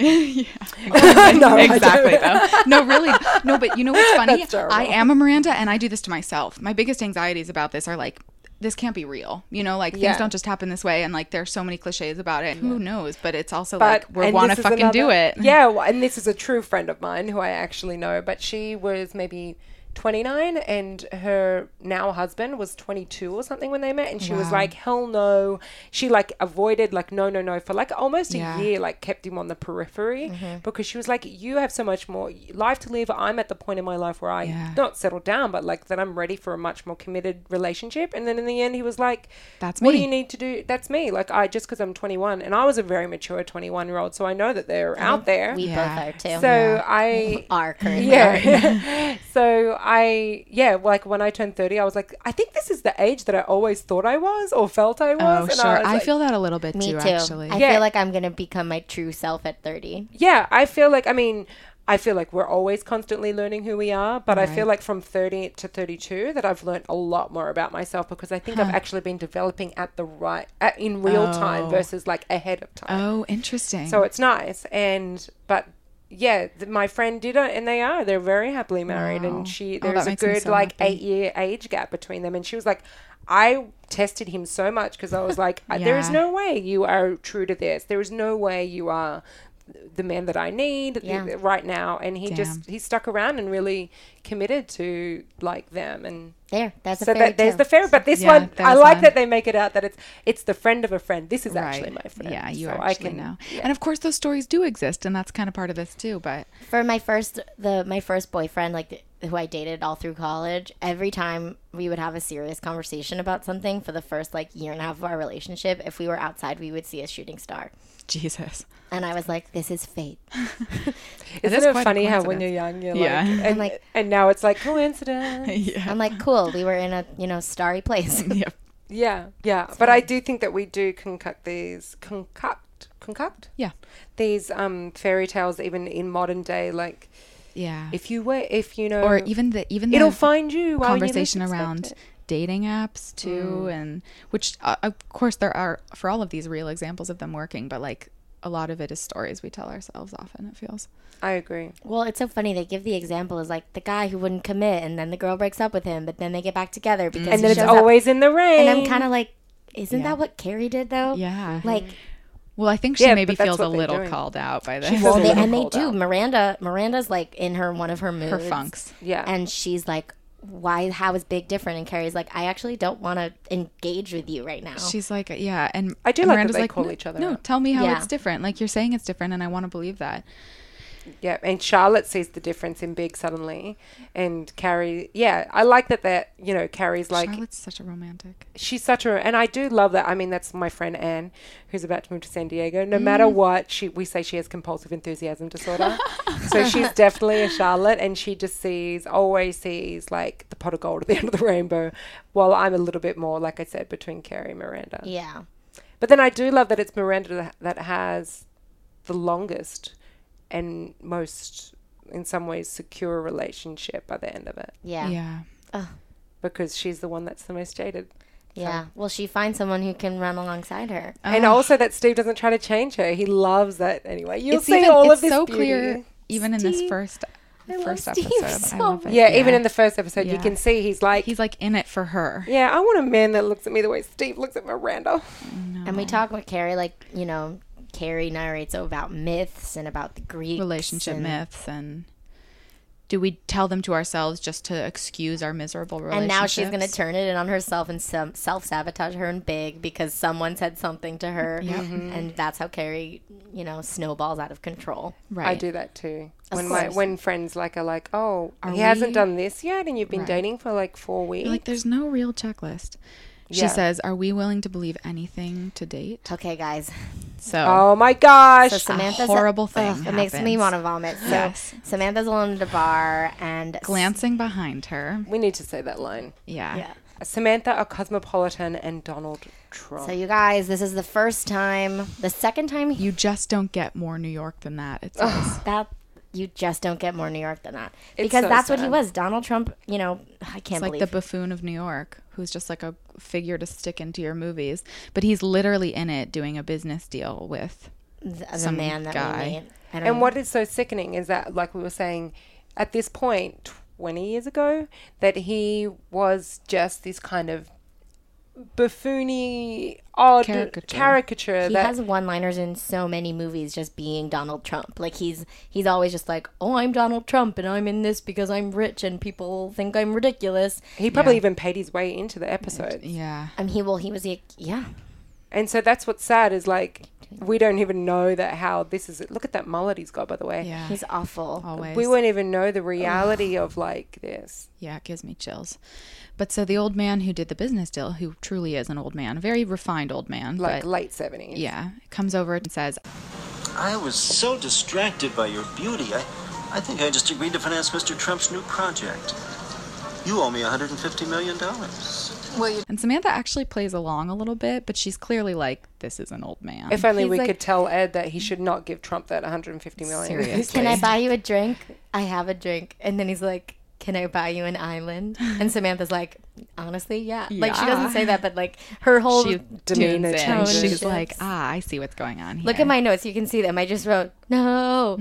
No, exactly, though. No, really. No, but you know what's funny? I am a Miranda, and I do this to myself. My biggest anxieties about this are like, this can't be real. You know, like things don't just happen this way. And like there's so many cliches about it. Who knows? But it's also like we want to fucking do it. Yeah. And this is a true friend of mine who I actually know. But she was maybe 29 and her now husband was 22 or something when they met, and she was like, hell no. She like avoided like no for like almost a year, like kept him on the periphery because she was like, you have so much more life to live. I'm at the point in my life where I not settled down, but like that I'm ready for a much more committed relationship. And then in the end he was like, that's what me. do you need to do? That's me. Like I just because I'm 21 and I was a very mature 21-year-old, so I know that they're out there. We both are too. So I are currently. So like when I turned 30, I was like, I think this is the age that I always thought I was or felt I was. Oh, and sure. I like, feel that a little bit me too, too. actually. I feel like I'm going to become my true self at 30. Yeah, I feel like we're always constantly learning who we are, but I feel like from 30 to 32 that I've learned a lot more about myself because I think I've actually been developing in real time versus like ahead of time. Oh, interesting. So it's nice. But yeah, my friend did it, and they're very happily married, and there's a good like 8-year age gap between them, and she was like, I tested him so much because I was like, there is no way you are true to this. There is no way you are the man that I need right now. And he stuck around and really committed to like them. And there's the fairy. But this one, I like that they make it out that it's the friend of a friend. This is actually my friend. Yeah, you actually know. Yeah. And of course those stories do exist, and that's kind of part of this too. But for my first boyfriend, like who I dated all through college, every time we would have a serious conversation about something for the first like year and a half of our relationship, if we were outside, we would see a shooting star. Jesus. And I was like, this is fate. Isn't it funny how when you're young, you're like, and now it's like coincidence. I'm like, cool. We were in a starry place. Yeah. But I do think that we do concoct? Yeah. These fairy tales even in modern day, like, if you know, or even it'll find you conversation around dating apps too, and which of course there are for all of these real examples of them working, but like a lot of it is stories we tell ourselves often, it feels. I agree. Well, it's so funny. They give the example as like the guy who wouldn't commit, and then the girl breaks up with him, but then they get back together because and then it's always in the rain. And I'm kind of like, isn't that what Carrie did though? Yeah. Like, well, I think she maybe feels a little called out by this. Well, they do. Miranda's like in one of her moods. Her funks. Yeah. And she's like, how is Big different? And Carrie's like, I actually don't want to engage with you right now. She's like, yeah. And I do Miranda's like that they call each other No, out. tell me how it's different. Like, you're saying it's different, and I want to believe that. Yeah, and Charlotte sees the difference in Big suddenly, and Carrie. Yeah, I like that. Carrie's like Charlotte's such a romantic. She's such a, and I do love that. I mean, that's my friend Anne, who's about to move to San Diego. No matter what, we say she has compulsive enthusiasm disorder, so she's definitely a Charlotte, and she just always sees like the pot of gold at the end of the rainbow. While I'm a little bit more, like I said, between Carrie and Miranda. Yeah, but then I do love that it's Miranda that has the longest and most, in some ways, secure relationship by the end of it. Yeah. Because she's the one that's the most jaded. Yeah. Well, she finds someone who can run alongside her. And also that Steve doesn't try to change her. He loves that anyway. You'll see all of this so beauty. Clear, even in this first episode. So I love it. Yeah, even in the first episode, you can see he's like in it for her. Yeah, I want a man that looks at me the way Steve looks at Miranda. No. And we talk with Carrie, like, Carrie narrates about myths and about the Greeks. Relationship myths. And do we tell them to ourselves just to excuse our miserable relationships? And now she's going to turn it in on herself and self-sabotage her and Big because someone said something to her. Yep. And that's how Carrie, snowballs out of control. Right. I do that too. When friends are like, oh, he hasn't done this yet and you've been dating for like 4 weeks. You're like, there's no real checklist. She says, are we willing to believe anything to date? Okay, guys. So Oh my gosh. So Samantha's horrible thing It makes me happens. want to vomit. So Yes. Samantha's alone at a bar and glancing behind her. We need to say that line. Yeah. Samantha, a cosmopolitan, and Donald Trump. So you guys, this is the second time You just don't get more New York than that. It says. that you just don't get more New York than that. It's Because so that's what he sad. was. Donald Trump, I can't It's like believe. the buffoon of New York, who's just like a figure to stick into your movies. But he's literally in it doing a business deal with the some man that guy. we meet. I don't And know. what is so sickening is that, like we were saying, at this point, 20 years ago, that he was just this kind of buffoony, odd caricature. He that has one-liners in so many movies just being Donald Trump. Like he's always just like, "Oh, I'm Donald Trump and I'm in this because I'm rich and people think I'm ridiculous." he probably even paid his way into the episode. Yeah. He was yeah. And so that's what's sad is like we don't even know that how this is. Look at that mullet he's got, by the way. Yeah. He's awful. Always. We won't even know the reality of like this. Yeah, it gives me chills. But so the old man who did the business deal, who truly is an old man, a very refined old man. Like but, late 70s. yeah, comes over and says, I was so distracted by your beauty. I think I just agreed to finance Mr. Trump's new project. You owe me $150 million. and Samantha actually plays along a little bit, but she's clearly like, this is an old man. If only He's we like- could tell Ed that he should not give Trump that 150 million. Seriously. Can I buy you a drink? I have a drink. And then he's like, can I buy you an island? And Samantha's like, honestly, yeah. Like she doesn't say that, but like her whole she demeanor tunes in. changes. She's Shifts. like, I see what's going on here. Look at my notes. You can see them. I just wrote, no.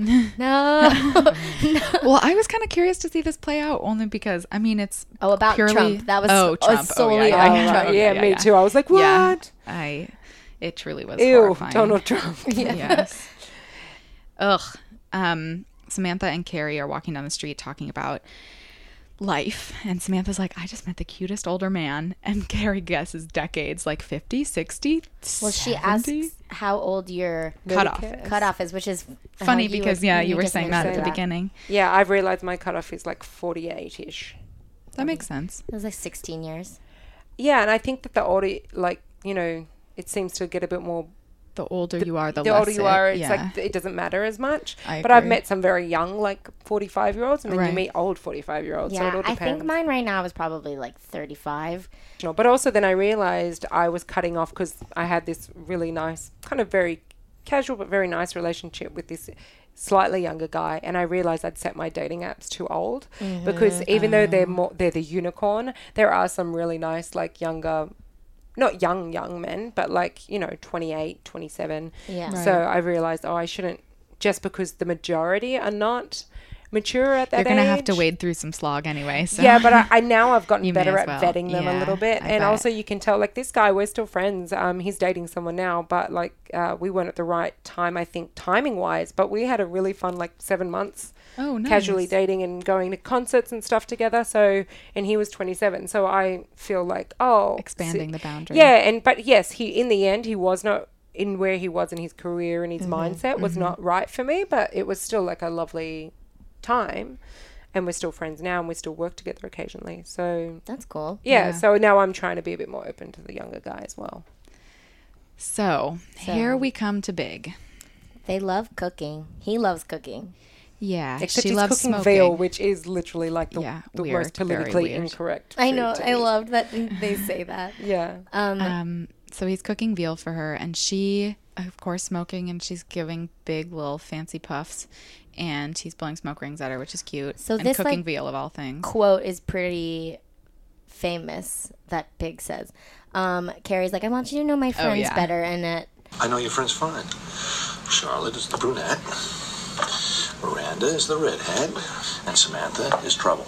Well, I was kind of curious to see this play out only because, I mean, it's Oh, about purely... Trump. That was Trump. solely yeah, on yeah, Trump. okay, Yeah, me too. I was like, Yeah, what? it truly was Ew, horrifying. Donald Trump. Yes. Ugh. Samantha and Carrie are walking down the street talking about life. And Samantha's like, I just met the cutest older man. And Carrie guesses decades, like 50, 60, Well, she 70? asks how old your Cutoff is, which is Funny how because, you were just saying that at mentioned the beginning. Yeah, I've realized my cutoff is like 48-ish. That makes sense. It was like 16 years. Yeah, and I think that the older, like, it seems to get a bit more... The older you are, the The less older you are, it's yeah. like it doesn't matter as much. I But I've agree. met some very young, like 45-year-olds, and then you Right. meet old 45-year-olds. so it Yeah, all I depends. think mine right now is probably like 35. But also then I realized I was cutting off because I had this really nice, kind of very casual but very nice relationship with this slightly younger guy, and I realized I'd set my dating apps too old because even though they're the unicorn, there are some really nice like younger, not young men, but like 28, 27. Yeah. So I realized I shouldn't, just because the majority are not mature at that You're going to have to age. wade through some slog anyway. So. Yeah, but I now I've gotten You may better as at well. vetting them a little Yeah, bit, I and bet. also you can tell like this guy, we're still friends. He's dating someone now, but like we weren't at the right time, I think, timing wise. But we had a really fun like 7 months. Oh, nice. Casually dating and going to concerts and stuff together. So, and he was 27. So I feel like, Expanding the boundary. Yeah, but yes, in the end he was not in where he was in his career and his mindset was not right for me. But it was still like a lovely time, and we're still friends now, and we still work together occasionally. So That's cool. yeah. So now I'm trying to be a bit more open to the younger guy as well. So here we come to Big. They love cooking. He loves cooking. Yeah, Except she he's loves cooking smoking. veal, which is literally like the weird, most very politically weird. incorrect. I food know. to I eat. love that they say that. Yeah. So he's cooking veal for her, and she, of course, smoking, and she's giving big little fancy puffs, and he's blowing smoke rings at her, which is cute. So and this, cooking like, veal of all things. Quote is pretty famous that Big says. Carrie's like, I want you to know my friends yeah. better, and I know your friends fine. Charlotte is the brunette. Miranda is the redhead. And Samantha is trouble.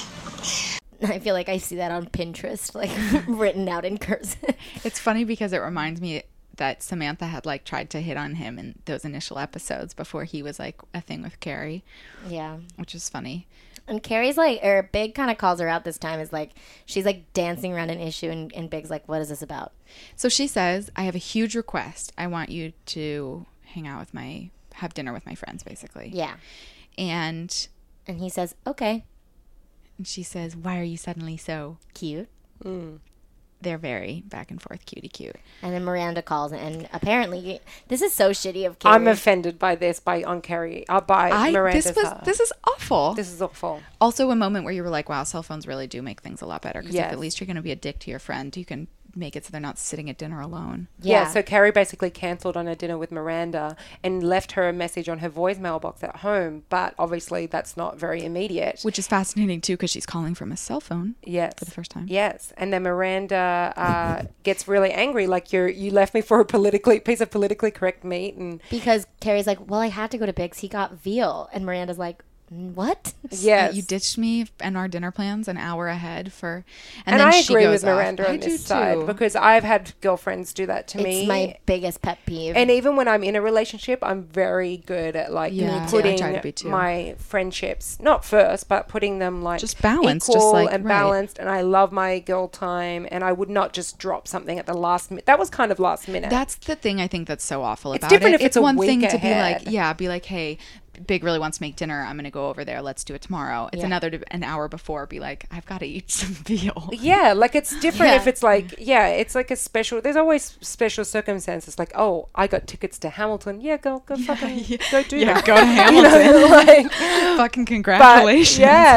I feel like I see that on Pinterest, like written out in cursive. It's funny because it reminds me that Samantha had like tried to hit on him in those initial episodes before he was like a thing with Carrie, Yeah. which is funny. And Carrie's like, or Big kind of calls her out this time, is like, she's like dancing around an issue, and Big's like, what is this about? So she says, I have a huge request. I want you to hang out with have dinner with my friends, basically. Yeah. And And he says, okay, she says, why are you suddenly so cute. they're very back and forth, cutie cute. And then Miranda calls, and apparently this is so shitty of Carrie. I'm offended by this by Miranda's This is awful. This is awful. Also, a moment where you were like, "Wow, cell phones really do make things a lot better." Because Yes. if at least you're going to be a dick to your friend, you can make it so they're not sitting at dinner alone. Yeah, so Carrie basically cancelled on a dinner with Miranda and left her a message on her voicemail box at home, but obviously that's not very immediate. Which is fascinating too, because she's calling from a cell phone. Yes. For the first time. Yes. And then Miranda gets really angry, like you left me for a piece of politically correct meat. And because Carrie's like, well, I had to go to Biggs. He got veal. And Miranda's like, what? Yes. You ditched me and our dinner plans an hour ahead for... And then I she agree goes with Miranda off. on I this do side too. because I've had girlfriends do that to me. It's my biggest pet peeve. And even when I'm in a relationship, I'm very good at like Yeah, putting I try to be too. my friendships, not first, but putting them like Just balanced, equal just like- and right. balanced. And I love my girl time, and I would not just drop something at the last minute. That was kind of last minute. That's the thing I think that's so awful It's about different it. if it's a one week thing to ahead. be like, hey, Big really wants to make dinner. I'm going to go over there. Let's do it tomorrow. It's another an hour before. Be like, I've got to eat some veal. Yeah, like it's different Yeah. if it's like, it's like a special, there's always special circumstances like, oh, I got tickets to Hamilton. Yeah, go fucking go do that. Go to You know, Hamilton. like, Fucking but congratulations.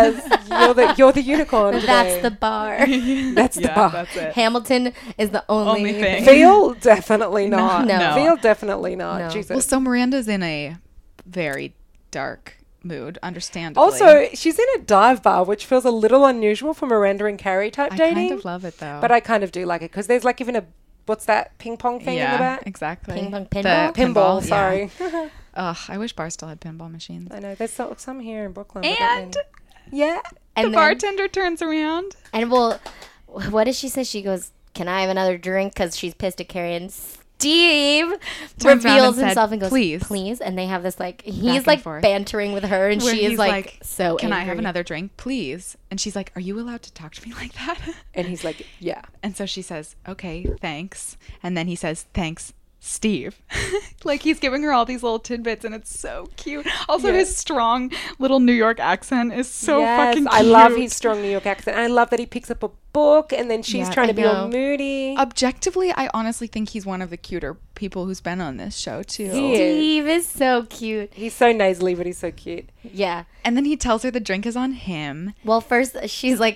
yes, you're the unicorn today. That's the bar. That's the bar. That's it. Hamilton is the only thing. Veal, definitely not. No. Veal, definitely not. No. Jesus. Well, so Miranda's in a very dark mood, understandably. Also, she's in a dive bar, which feels a little unusual for Miranda and Carrie type I dating. kind of love it though. But I kind of do like it because there's like even a, what's that ping pong thing in the back? exactly. Ping pong The pinball? Pinball, yeah. sorry. Ugh, I wish bars still had pinball machines. I know, there's some here in Brooklyn. but not And many. Yeah. And the then- bartender turns around. And well, what does she say? She goes, "Can I have another drink?" Because she's pissed at Carrie. And Steve Turns around reveals and said, himself and goes, "Please." please. And they have this like, Back he's and like forth. bantering with her, and Where she is he's like so "Can I have angry. another drink, please?" And she's like, "Are you allowed to talk to me like that?" And he's like, yeah. And so she says, "Okay, thanks." And then he says, "Thanks, Steve." Like he's giving her all these little tidbits, and it's so cute. Also, his strong little New York accent is so fucking cute. I love his strong New York accent. I love that he picks up a book and then she's Yeah, trying to I be all know. moody. Objectively, I honestly think he's one of the cuter people who's been on this show too. He is. Steve is so cute. He's so nasally, but he's so cute. Yeah. And then he tells her the drink is on him. Well, first she's like,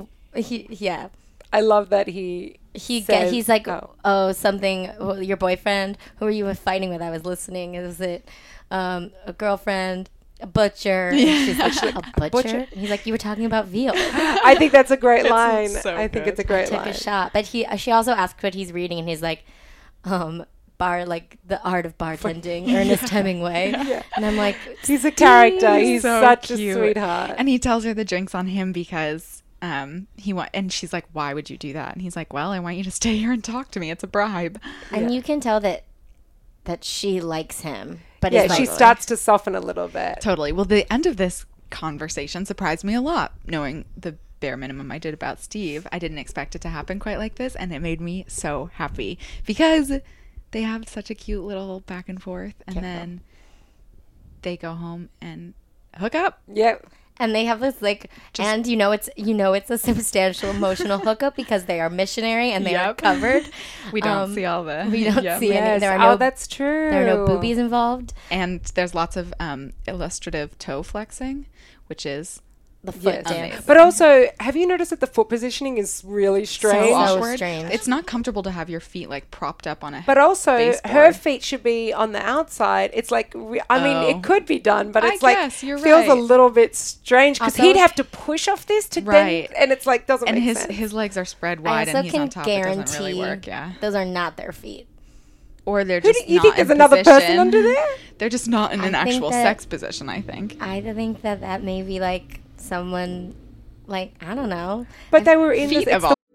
yeah. I love that he's like, oh, something. Well, your boyfriend. Who are you fighting with? I was listening. Is it a girlfriend? A butcher? And she's like, a butcher? He's like, you were talking about veal. I think that's a great line. so I think good. it's a great Took line. a shot, but she also asked what he's reading, and he's like, like the art of bartending, Ernest Hemingway. And I'm like, He's a character. He's So such a cute. sweetheart. And he tells her the drink's on him because and she's like, "Why would you do that?" And he's like, "Well, I want you to stay here and talk to me. It's a bribe." and you can tell that she likes him, but yeah, is like, she starts to soften a little bit. Totally. Well, the end of this conversation surprised me a lot, knowing the bare minimum I did about Steve. I didn't expect it to happen quite like this, and it made me so happy because they have such a cute little back and forth, and then they go home and hook up. Yep. And they have this like, and it's a substantial emotional hookup because they are missionary and they are Yep. covered. We don't see all the. We don't Yep. see any. Yes. There are no. That's true. There are no boobies involved. And there's lots of illustrative toe flexing, which is The foot Yes. dance. But also, have you noticed that the foot positioning is really strange? so awkward. strange. It's not comfortable to have your feet like propped up on a. But also, baseboard. her feet should be on the outside. It's like, I mean, Oh. it could be done, but I it's like, guess, you're feels a right. little bit strange because Also- he'd have to push off this to Right. then, and it's like, doesn't and make his sense. his legs are spread I wide also and he's can on top. It guarantee doesn't really work. Yeah. those are not their feet. Or they're Who just do you not think there's in another person position. under there? They're just not in an I think actual that- sex position, I think. I think that may be like someone, like, I don't know. But they were in Feet this. of It's all.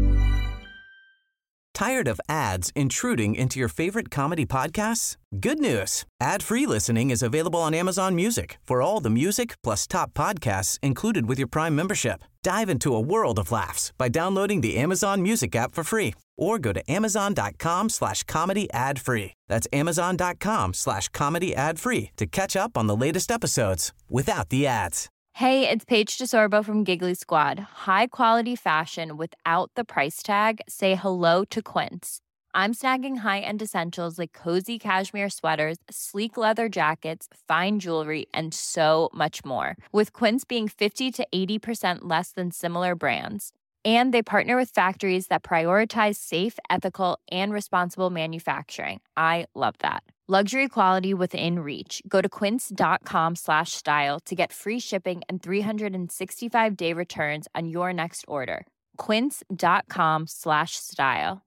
Tired of ads intruding into your favorite comedy podcasts? Good news. Ad-free listening is available on Amazon Music for all the music plus top podcasts included with your Prime membership. Dive into a world of laughs by downloading the Amazon Music app for free or go to amazon.com/comedy ad-free. That's amazon.com/comedy ad-free to catch up on the latest episodes without the ads. Hey, it's Paige DeSorbo from Giggly Squad. High quality fashion without the price tag. Say hello to Quince. I'm snagging high-end essentials like cozy cashmere sweaters, sleek leather jackets, fine jewelry, and so much more. With Quince being 50 to 80% less than similar brands. And they partner with factories that prioritize safe, ethical, and responsible manufacturing. I love that. Luxury quality within reach. Go to quince.com/style to get free shipping and 365-day returns on your next order. Quince.com/style.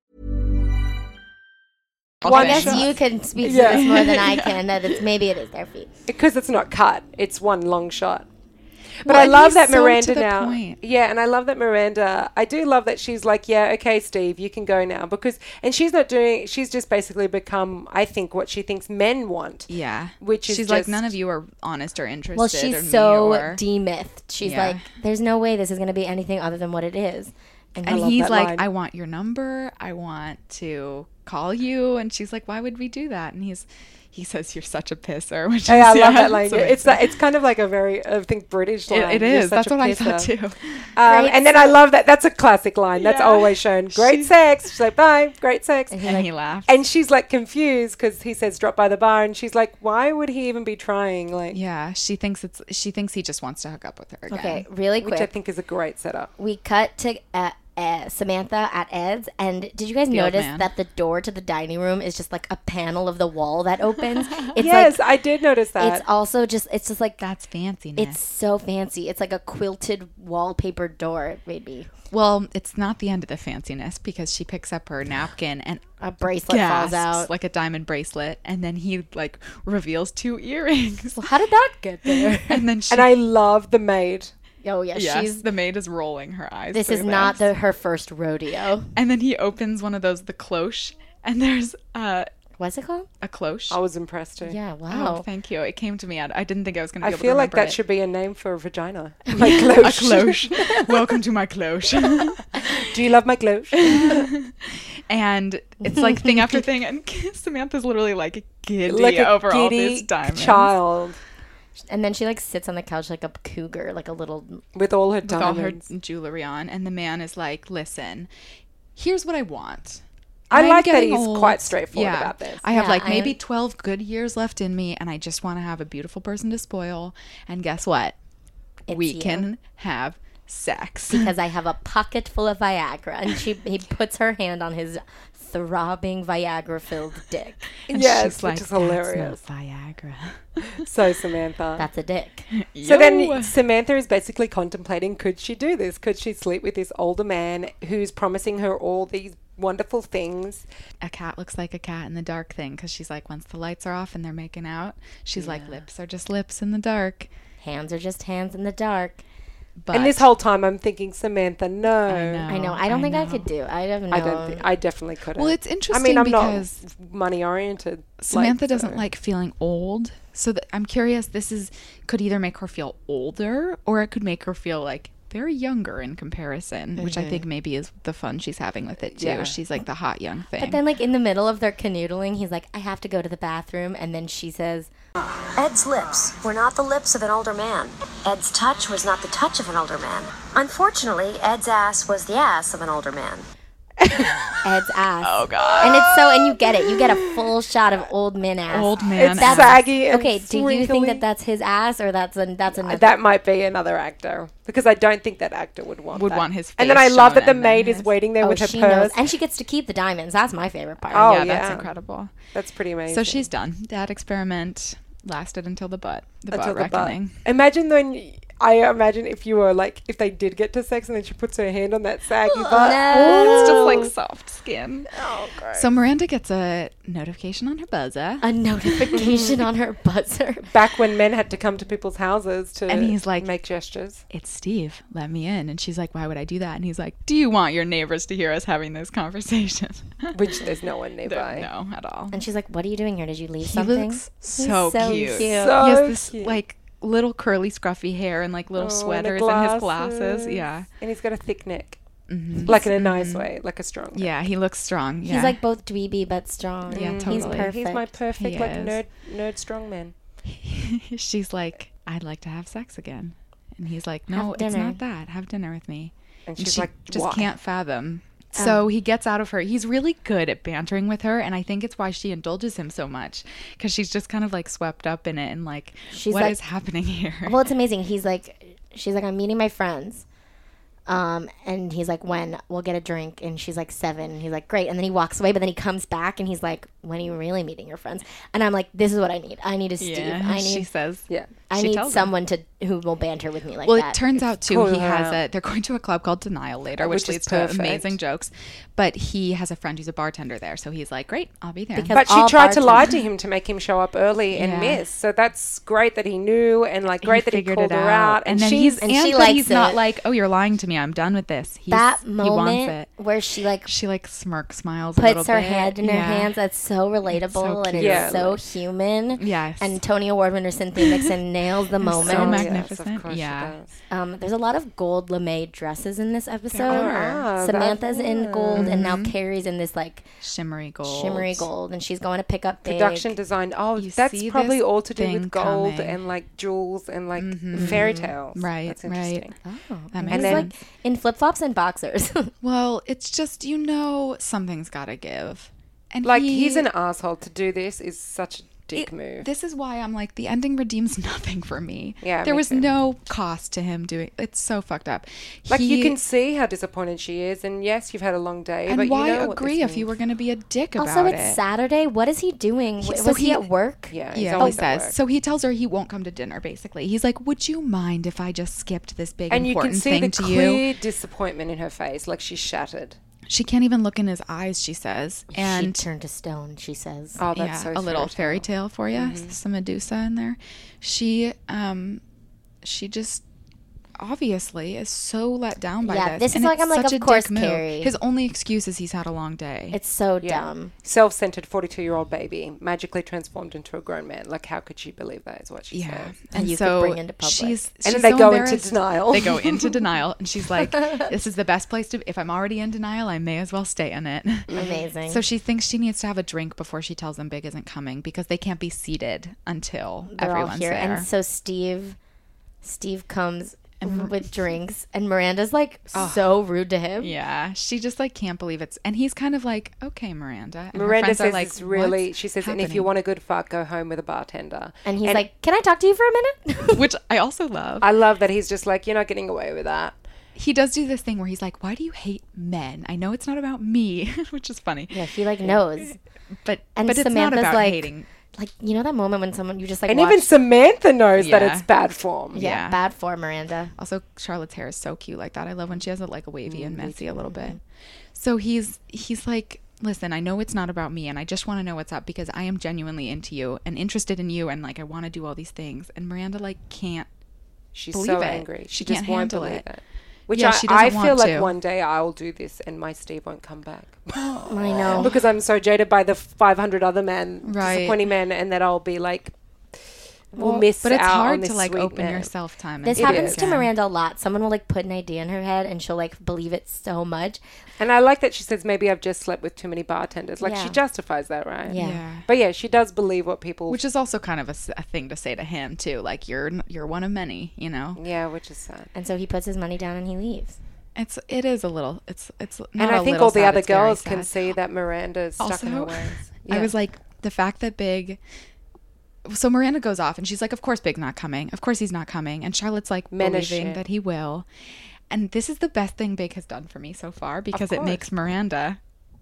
Well, I guess you can speak to this more than I can, that maybe it is their feet. Because it's not cut. It's one long shot. But Well, I love that so Miranda to the now. point. Yeah, and I love that Miranda. I do love that she's like, yeah, okay, Steve, you can go now. And she's not doing, she's just basically become, I think, what she thinks men want. Yeah. Which is she's like, none of you are honest or interested. Well, or she's so me or... demythed. She's Yeah. like, there's no way this is going to be anything other than what it is. And love he's that like, line. I want your number. I want to call you. And she's like, why would we do that? And he says, you're such a pisser. Which I is, love that line. it's It's kind of like a very, I think, British line. It You're is. such That's a what I pisser. thought too. And then I love that. That's a classic line. That's Yeah. always shown. Great sex. She's like, bye. Great sex. And he laughs. And she's like confused because he says drop by the bar, and she's like, why would he even be trying? Like, Yeah, she thinks he just wants to hook up with her again. Okay, really which I quick. think is a great setup. We cut to Samantha at Ed's, and did you guys The old notice man. that the door to the dining room is just like a panel of the wall that opens? It's Yes, like, I did notice that. it's also just, it's just like, That's fanciness. it's so fancy. It's like a quilted wallpaper door, maybe. Well, it's not the end of the fanciness because she picks up her napkin and A bracelet falls out. like a diamond bracelet, and then he like reveals 2 earrings. Well, how did that get there? And then she, And I love the maid. Oh, yeah, yes, the maid is rolling her eyes. this through is not this. her first rodeo. And then he opens one of those, the cloche, and there's What's it called? a cloche. I was impressed too. Yeah, Oh, wow. thank you. It came to me. I didn't think I was going to be I able to feel like remember that it. should be a name for a vagina. My a cloche. cloche. Welcome to my cloche. Do you love my cloche? And it's like thing after thing, and Samantha's literally like giddy Like a over all giddy these diamonds. child And then she like sits on the couch like a cougar, like a little. with all her With all her diamonds. jewelry on, and the man is like, listen, here's what I want. I I'm like that getting he's old. quite straightforward Yeah. about this. I have Yeah, like I maybe am- 12 good years left in me, and I just want to have a beautiful person to spoil. And guess what? It's we you. can have sex. Because I have a pocket full of Viagra, and he puts her hand on his throbbing Viagra-filled dick. And Yes, she's which like, is hilarious. That's not Viagra. So Samantha. That's a dick. So then Samantha is basically contemplating, could she do this? Could she sleep with this older man who's promising her all these wonderful things? A cat looks like a cat in the dark thing, because she's like, once the lights are off and they're making out, she's like, lips are just lips in the dark. Hands are just hands in the dark. But And this whole time I'm thinking, Samantha, no. I know. I don't think I could do. I don't know. I don't think I definitely couldn't. Well, it's I interesting mean, I'm because not money oriented. Samantha doesn't like feeling old. So I'm curious, could either make her feel older, or it could make her feel like very younger in comparison, which I think maybe is the fun she's having with it too. Yeah. She's like the hot young thing. But then, like, in the middle of their canoodling, he's like, I have to go to the bathroom. And then she says, Ed's lips were not the lips of an older man. Ed's touch was not the touch of an older man. Unfortunately, Ed's ass was the ass of an older man. Ed's ass. Oh, God. And it's so, and you get it. You get a full shot of old man ass. Old man It's ass. saggy and Okay, do you think wrinkly. that that's his ass, or that's another? That might be another actor, because I don't think that actor would want his And then face I love shown that the and then maid is his- waiting there with her she purse. knows, and she gets to keep the diamonds. That's my favorite part. Oh, yeah, that's yeah. incredible. That's pretty amazing. So she's done. That experiment lasted until the butt reckoning. Imagine if you were like, if they did get to sex and then she puts her hand on that saggy butt. It's just like soft skin. Oh, gross. So Miranda gets a notification on her buzzer. A notification on her buzzer. Back when men had to come to people's houses to And he's like, make gestures. It's Steve, let me in. And she's like, why would I do that? And he's like, do you want your neighbors to hear us having this conversation? Which there's no one nearby. No, at all. And she's like, what are you doing here? Did you leave He something? looks so so cute. cute. He So has this cute. like little curly scruffy hair and like little Oh, sweaters and and his glasses. Yeah. And he's got a thick neck. Like in a nice way, like a strong neck. Yeah, he looks strong. Yeah. He's like both dweeby but strong. Yeah, He's totally. perfect. He's my perfect He like is. nerd strong man. she's like, I'd like to have sex again. And he's like, no, Have it's dinner. not that. Have dinner with me. And she's she like, just "Why?" can't fathom. So he gets out of her. He's really good at bantering with her, and I think it's why she indulges him so much, because she's just kind of like swept up in it and like, She's what like- is happening here? Well, it's amazing. She's like, I'm meeting my friends. And he's like, when? We'll get a drink. And she's like, 7. And he's like, great. And then he walks away, but then he comes back and he's like, when are you really meeting your friends? And I'm like, this is what I need. I need a Steve. I she need says. Yeah. I she need tells him. someone who will banter with me like Well, that. it turns out too cool, he has yeah. they're going to a club called Denial later, which Which is leads to perfect. amazing jokes. But he has a friend who's a bartender there, so he's like, great, I'll be there. Because- But she all tried to lie bartenders- to him to make him show up early and Yeah. miss. So that's great that he knew, and like great that he figured called it her out. and then she's and and she that likes he's not it. like, oh, you're lying to me, I'm done with this. that he wants moment it. where she like She like smirk smiles a little puts her bit. hand in her Yeah. hands. That's so relatable so and cute. it's Yeah. so human. Yes. And Tony Award winner Cynthia Nixon nails the moment. so Oh, yes, magnificent. of course she Yeah. does. There's a lot of gold lame dresses in this episode. are. Samantha's in gold, and now Carrie's in this like Shimmery gold. shimmery gold, and she's going to pick up big. Production design. Oh, You that's see probably this all to do thing with gold coming. and like jewels and like fairy tales. Right, That's right. interesting. Oh, That and makes he's then- like in flip flops and boxers. Well, it's just, something's got to give. And Like he's an asshole. To do this is such a dick move. This is why I'm like, the ending redeems nothing for me. Yeah, there me was too. no cost to him doing. It's so fucked up. Like you can see how disappointed she is, and yes, you've had a long day, and but why you know what agree this if you means. were going to be a dick about also, it? it's Saturday. What is he doing? so Was he he- at work? Yeah, he's Yeah, he always at says. work. So he tells her he won't come to dinner. Basically, he's like, "Would you mind if I just skipped this big And you important can see thing the to clear you?" disappointment in her face, like she's shattered. She can't even look in his eyes. She says, She and turned to stone. She says. Oh, yeah, that's so a little fairy tale for you, some Medusa in there. She just obviously is so let down by Yeah, this. this is and like- it's I'm like, such of a course, dick move. Carrie. His only excuse is he's had a long day. It's so Yeah. dumb. Self-centered 42-year-old baby magically transformed into a grown man. Like, how could she believe that? Is what she yeah, says. and you could so bring into public. she's And she's they so go into embarrassed. denial. They go into denial, and she's like, "This is the best place to. If I'm already in denial, I may as well stay in it." Amazing. So she thinks she needs to have a drink before she tells them Big isn't coming because they can't be seated until They're all everyone's here, there. and so Steve comes with drinks, and Miranda's like so rude to him. Yeah, she just like can't believe it's, and he's kind of like, okay, Miranda. And her Miranda friends are says like, it's really, "What's she says, and if you happening?" want a good fuck, go home with a bartender. And he's like, "Can I talk to you for a minute?" Which I also love. I love that he's just like, you're not getting away with that. He does do this thing where he's like, why do you hate men? I know it's not about me, which is funny. Yeah, he like knows. But And it's not Samantha's about like, hating. Like, you know that moment when someone you just like And watch, even Samantha knows that Yeah. it's bad form. yeah, bad for Miranda. Also, Charlotte's hair is so cute like that. I love when she has it like a wavy and messy a little bit. So he's like, listen, I know it's not about me, and I just want to know what's up because I am genuinely into you and interested in you, and like I want to do all these things. And Miranda like can't. She's believe so it. angry. She just can't won't handle believe it. it. Which Yeah, she I doesn't feel want like to. one day I'll do this and my Steve won't come back. I know. Because I'm so jaded by the 500 other men, Right. disappointing men, and that I'll be like, we'll Well, miss But it's out on hard this to like sweet open man. yourself time. This into happens it to again. Miranda a lot. Someone will like put an idea in her head and she'll like believe it so much. And I like that she says, maybe I've just slept with too many bartenders. Like, she Yeah. justifies that, right? Yeah. Yeah. But yeah, she does believe what people... Which is also kind of a thing to say to him too. Like you're one of many, you know. Yeah, which is sad. And so he puts his money down and he leaves. It is a little. It's not And I a think little all the sad, other it's very girls can sad. see that Miranda is stuck in her Also, ways. I was like, the fact that Big. So Miranda goes off and she's like, of course Big's not coming. Of course he's not coming. And Charlotte's like Men are believing shit. that he will. And this is the best thing Big has done for me so far because it course. makes Miranda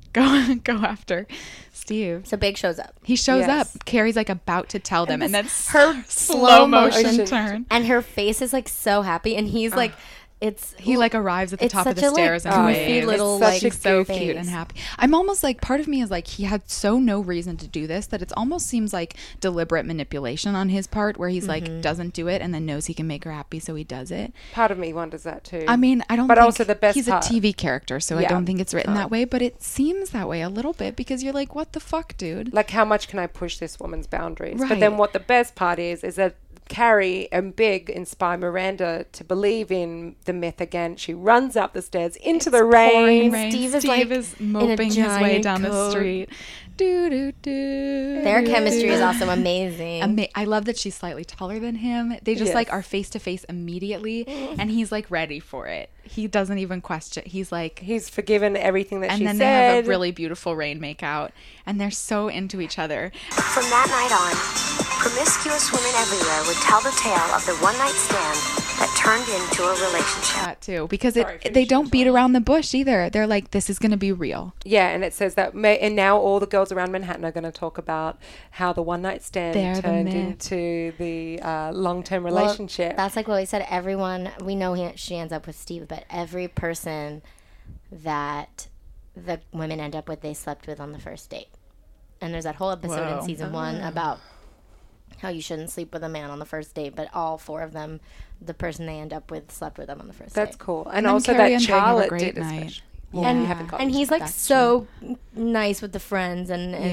go after Steve. So Big shows up. He shows Yes. up. Carrie's like about to tell them, and then her slow motion motion. turn. And her face is like so happy and he's like He like arrives at the It's top of the such a, like, stairs and goofy waves. little, It's such like, a So face. cute and happy. I'm almost like, part of me is like, he had so no reason to do this that it almost seems like deliberate manipulation on his part, where he's like doesn't do it and then knows he can make her happy, so he does it. Part of me wonders that too. I mean, I don't. But think also the best he's part- a TV character, so I Yeah. don't think it's written that way. But it seems that way a little bit because you're like, what the fuck, dude? Like, how much can I push this woman's boundaries? But Right. then what the best part is that Carrie and Big inspire Miranda to believe in the myth again. She runs up the stairs into the rain. Pouring rain. Steve is, Steve like, is in a moping his way giant down the coat. street. Their chemistry is also amazing. I love that she's slightly taller than him. They just like are face to face immediately, and he's like ready for it. He doesn't even question. He's like, he's forgiven everything that she said. And then they have a really beautiful rain makeout, and they're so into each other. From that night on, promiscuous women everywhere would tell the tale of the one-night stand that turned into a relationship. That too, because they don't beat around the bush either. They're like, this is going to be real. Yeah, and it says that, and now all the girls around Manhattan are going to talk about how the one-night stand turned into the long-term relationship. Well, that's like what we said. Everyone, we know she ends up with Steve, but every person that the women end up with, they slept with on the first date. And there's that whole episode in season 1 about how you shouldn't sleep with a man on the first date, but all 4 of them, the person they end up with, slept with them on the first date. That's cool. And also that Charlotte did especially. Well, and he's like so nice with the friends,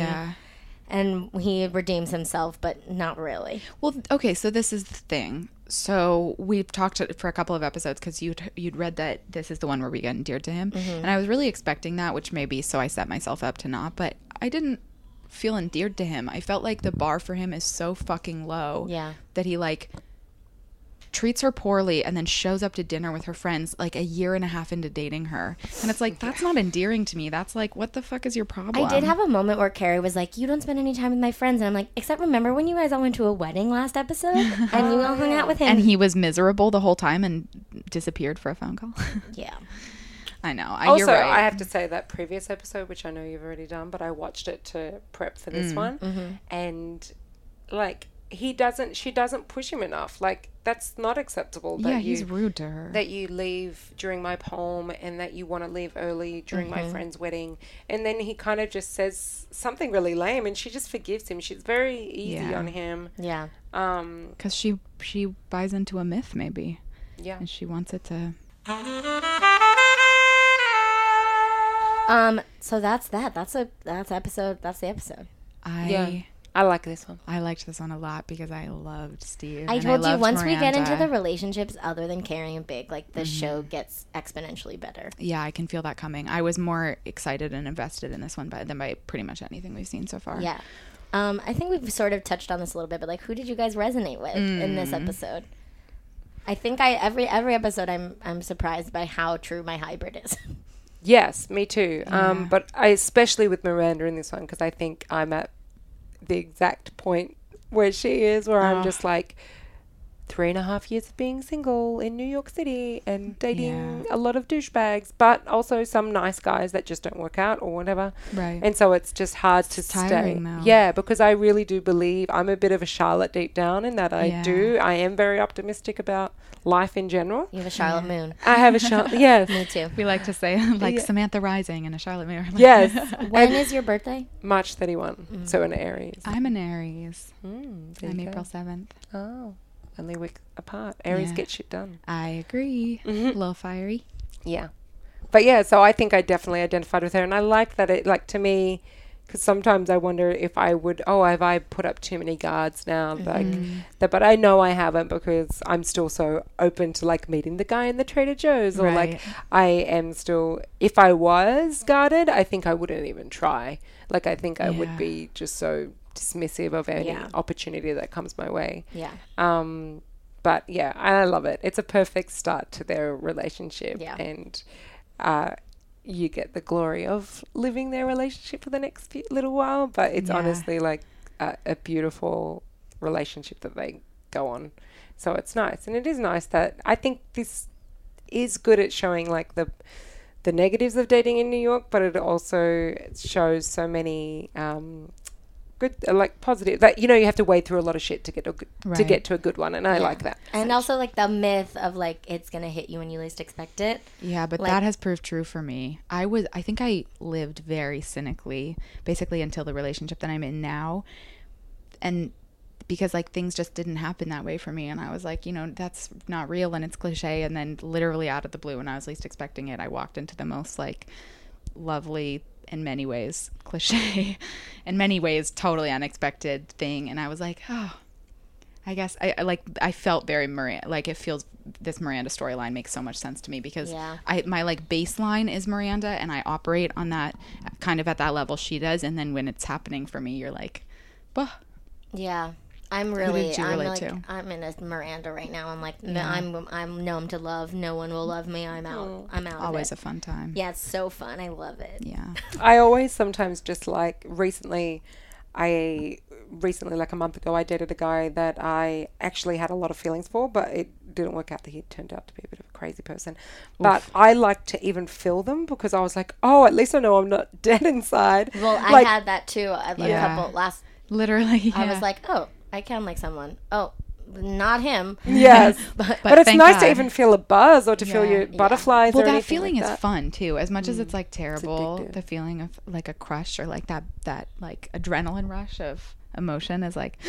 and he redeems himself, but not really. Well, okay, so this is the thing. So we've talked for a couple of episodes because you'd read that this is the one where we get endeared to him, and I was really expecting that, which maybe so I set myself up to not, but I didn't feel endeared to him. I felt like the bar for him is so fucking low that he like treats her poorly and then shows up to dinner with her friends like a year and a half into dating her, and it's like, that's not endearing to me. That's like, what the fuck is your problem? I did have a moment where Carrie was like, you don't spend any time with my friends, and I'm like, except remember when you guys all went to a wedding last episode and you all hung out with him, and he was miserable the whole time and disappeared for a phone call. Yeah, I know. Also, you're right. I have to say that previous episode, which I know you've already done, but I watched it to prep for this one, and like she doesn't push him enough. Like, that's not acceptable. He's rude to her. That you leave during my home and that you want to leave early during my friend's wedding. And then he kind of just says something really lame and she just forgives him. She's very easy on him. Yeah. Because she buys into a myth maybe. Yeah. And she wants it to... So that's that. That's the episode. I like this one. I liked this one a lot because I loved Steve. I told you, once we get into the relationships other than Carrie and Big, like the show gets exponentially better. Yeah, I can feel that coming. I was more excited and invested in this one than by pretty much anything we've seen so far. Yeah. I think we've sort of touched on this a little bit, but like, who did you guys resonate with in this episode? I think every episode I'm surprised by how true my hybrid is. Yes, me too. Yeah. But I especially with Miranda in this one, because I think I'm at the exact point where she is, where I'm just like 3.5 years of being single in New York City and dating a lot of douchebags, but also some nice guys that just don't work out or whatever. Right. And so it's just hard to stay. Now. Yeah, because I really do believe I'm a bit of a Charlotte deep down in that I am very optimistic about life in general. You have a Charlotte moon. I have a Charlotte, yes. Me too. We like to say Samantha Rising and a Charlotte moon. Yes. When is your birthday? March 31. So an Aries. I'm an Aries. I'm April 7th. Oh. Only a week apart. Aries get shit done. I agree. A little fiery. Yeah. But yeah, so I think I definitely identified with her. And I like that it, like, to me, because sometimes I wonder if I would, have I put up too many guards now? Like that, but I know I haven't, because I'm still so open to like meeting the guy in the Trader Joe's, or like I am still, if I was guarded, I think I wouldn't even try. Like, I think I would be just so dismissive of any opportunity that comes my way. Yeah. But yeah, I love it. It's a perfect start to their relationship. Yeah. And you get the glory of living their relationship for the next little while, but it's honestly like a beautiful relationship that they go on. So it's nice. And it is nice that I think this is good at showing like the negatives of dating in New York, but it also shows so many good, like positive, that you have to wade through a lot of shit to get to a good one, and I like that. And also like the myth of like it's gonna hit you when you least expect it. Yeah, but that has proved true for me. I think I lived very cynically basically until the relationship that I'm in now, and because like things just didn't happen that way for me, and I was like, that's not real and it's cliche. And then literally out of the blue, when I was least expecting it, I walked into the most like lovely, in many ways cliche, in many ways totally unexpected thing, and I was like, I guess I felt very like it feels this Miranda storyline makes so much sense to me because my like baseline is Miranda, and I operate on that kind of at that level she does. And then when it's happening for me, you're like, bah. Yeah. I'm really, I'm in a Miranda right now. I'm like, I'm known to love. No one will love me. I'm out. I'm out. Always a fun time. Yeah, it's so fun. I love it. Yeah. I always sometimes just like recently, like a month ago, I dated a guy that I actually had a lot of feelings for, but it didn't work out. That he turned out to be a bit of a crazy person. But I like to even feel them because I was like, oh, at least I know I'm not dead inside. Well, I had that too. A couple last. Literally. I was like, oh. I can like someone. Oh, not him. Yes. but it's nice to even feel a buzz or to feel your butterflies or anything. Well, that feeling like is fun too. As much as it's like terrible, the feeling of like a crush or like that like adrenaline rush of emotion is like,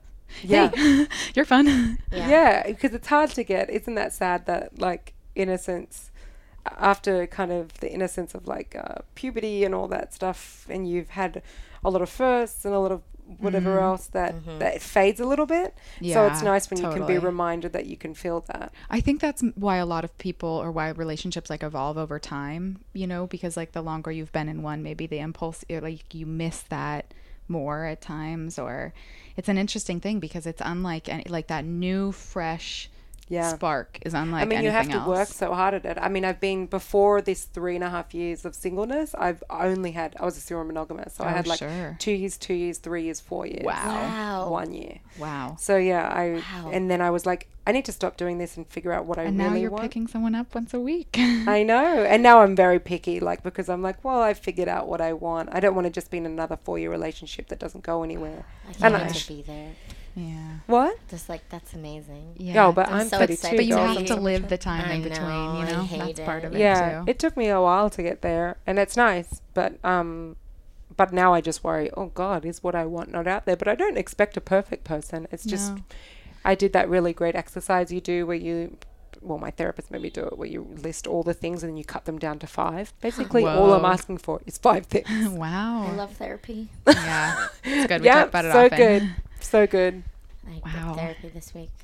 hey, you're fun. Yeah, because it's hard to get. Isn't that sad that like innocence, after kind of the innocence of like puberty and all that stuff, and you've had a lot of firsts and a lot of whatever else that it fades a little bit. So it's nice when you can be reminded that you can feel that. I think that's why a lot of people, or why relationships like evolve over time, you know, because like the longer you've been in one, maybe the impulse, like you miss that more at times, or it's an interesting thing because it's unlike any, like that new fresh spark is unlike anything else. You have to work so hard at it. I mean, I've been, before this 3.5 years of singleness, I was a serial monogamous. So I had like 2 years, 2 years, 3 years, 4 years. Wow. 1 year. Wow. So and then I was like, I need to stop doing this and figure out what I really want. And now you're picking someone up once a week. I know. And now I'm very picky, like, because I'm like, well, I figured out what I want. I don't want to just be in another 4-year relationship that doesn't go anywhere. I can't wait to be there. Yeah. What? Just like, that's amazing. Yeah. But I'm so 32. excited. But you have to live the time in between, you know? That's part of it too. It took me a while to get there, and it's nice, but now I just worry, oh God, is what I want not out there? But I don't expect a perfect person. It's just, I did that really great exercise you do where my therapist made me do it, where you list all the things and then you cut them down to 5. Basically, all I'm asking for is 5 things. Wow. I love therapy. Yeah. It's good. We talk about it often. Good. So good. I did therapy this week.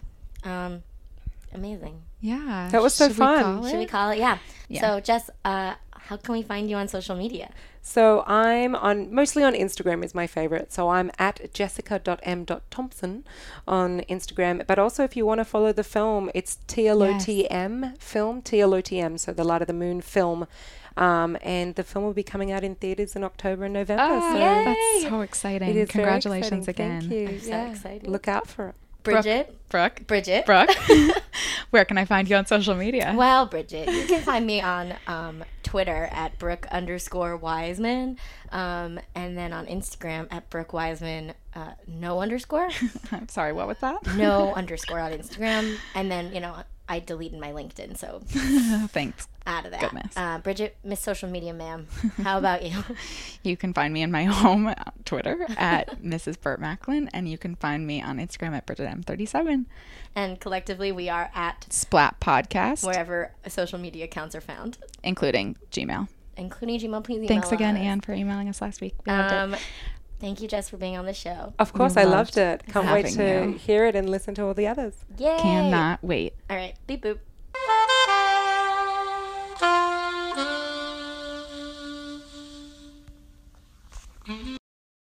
Amazing. Yeah. That was so fun. Should we call it? Yeah. So, Jess, how can we find you on social media? So I'm mostly on Instagram is my favorite. So I'm at jessica.m.thompson on Instagram. But also if you want to follow the film, it's TLOTM film, TLOTM. So the Light of the Moon film. And the film will be coming out in theaters in October and November. So that's so exciting. It is Congratulations again. Thank you. I'm so excited. Look out for it. Brooke. Bridget. Where can I find you on social media? Well, Bridget, you can find me on Twitter at Brooke_Wiseman, and then on Instagram at Brooke Wiseman, no underscore. I'm sorry, what was that? No underscore on Instagram, and then I deleted my LinkedIn, so thanks. Out of that. Goodness. Bridget, Miss Social Media, ma'am. How about you? You can find me in my home Twitter at Mrs. Burt Macklin, and you can find me on Instagram at BridgetM37. And collectively, we are at Splat Podcast, wherever social media accounts are found, including Gmail. Please email Thanks again, us. Anne, for emailing us last week. We loved it. Thank you, Jess, for being on the show. Of course, I loved it. Can't wait to hear it and listen to all the others. Yay! Cannot wait. All right, beep boop.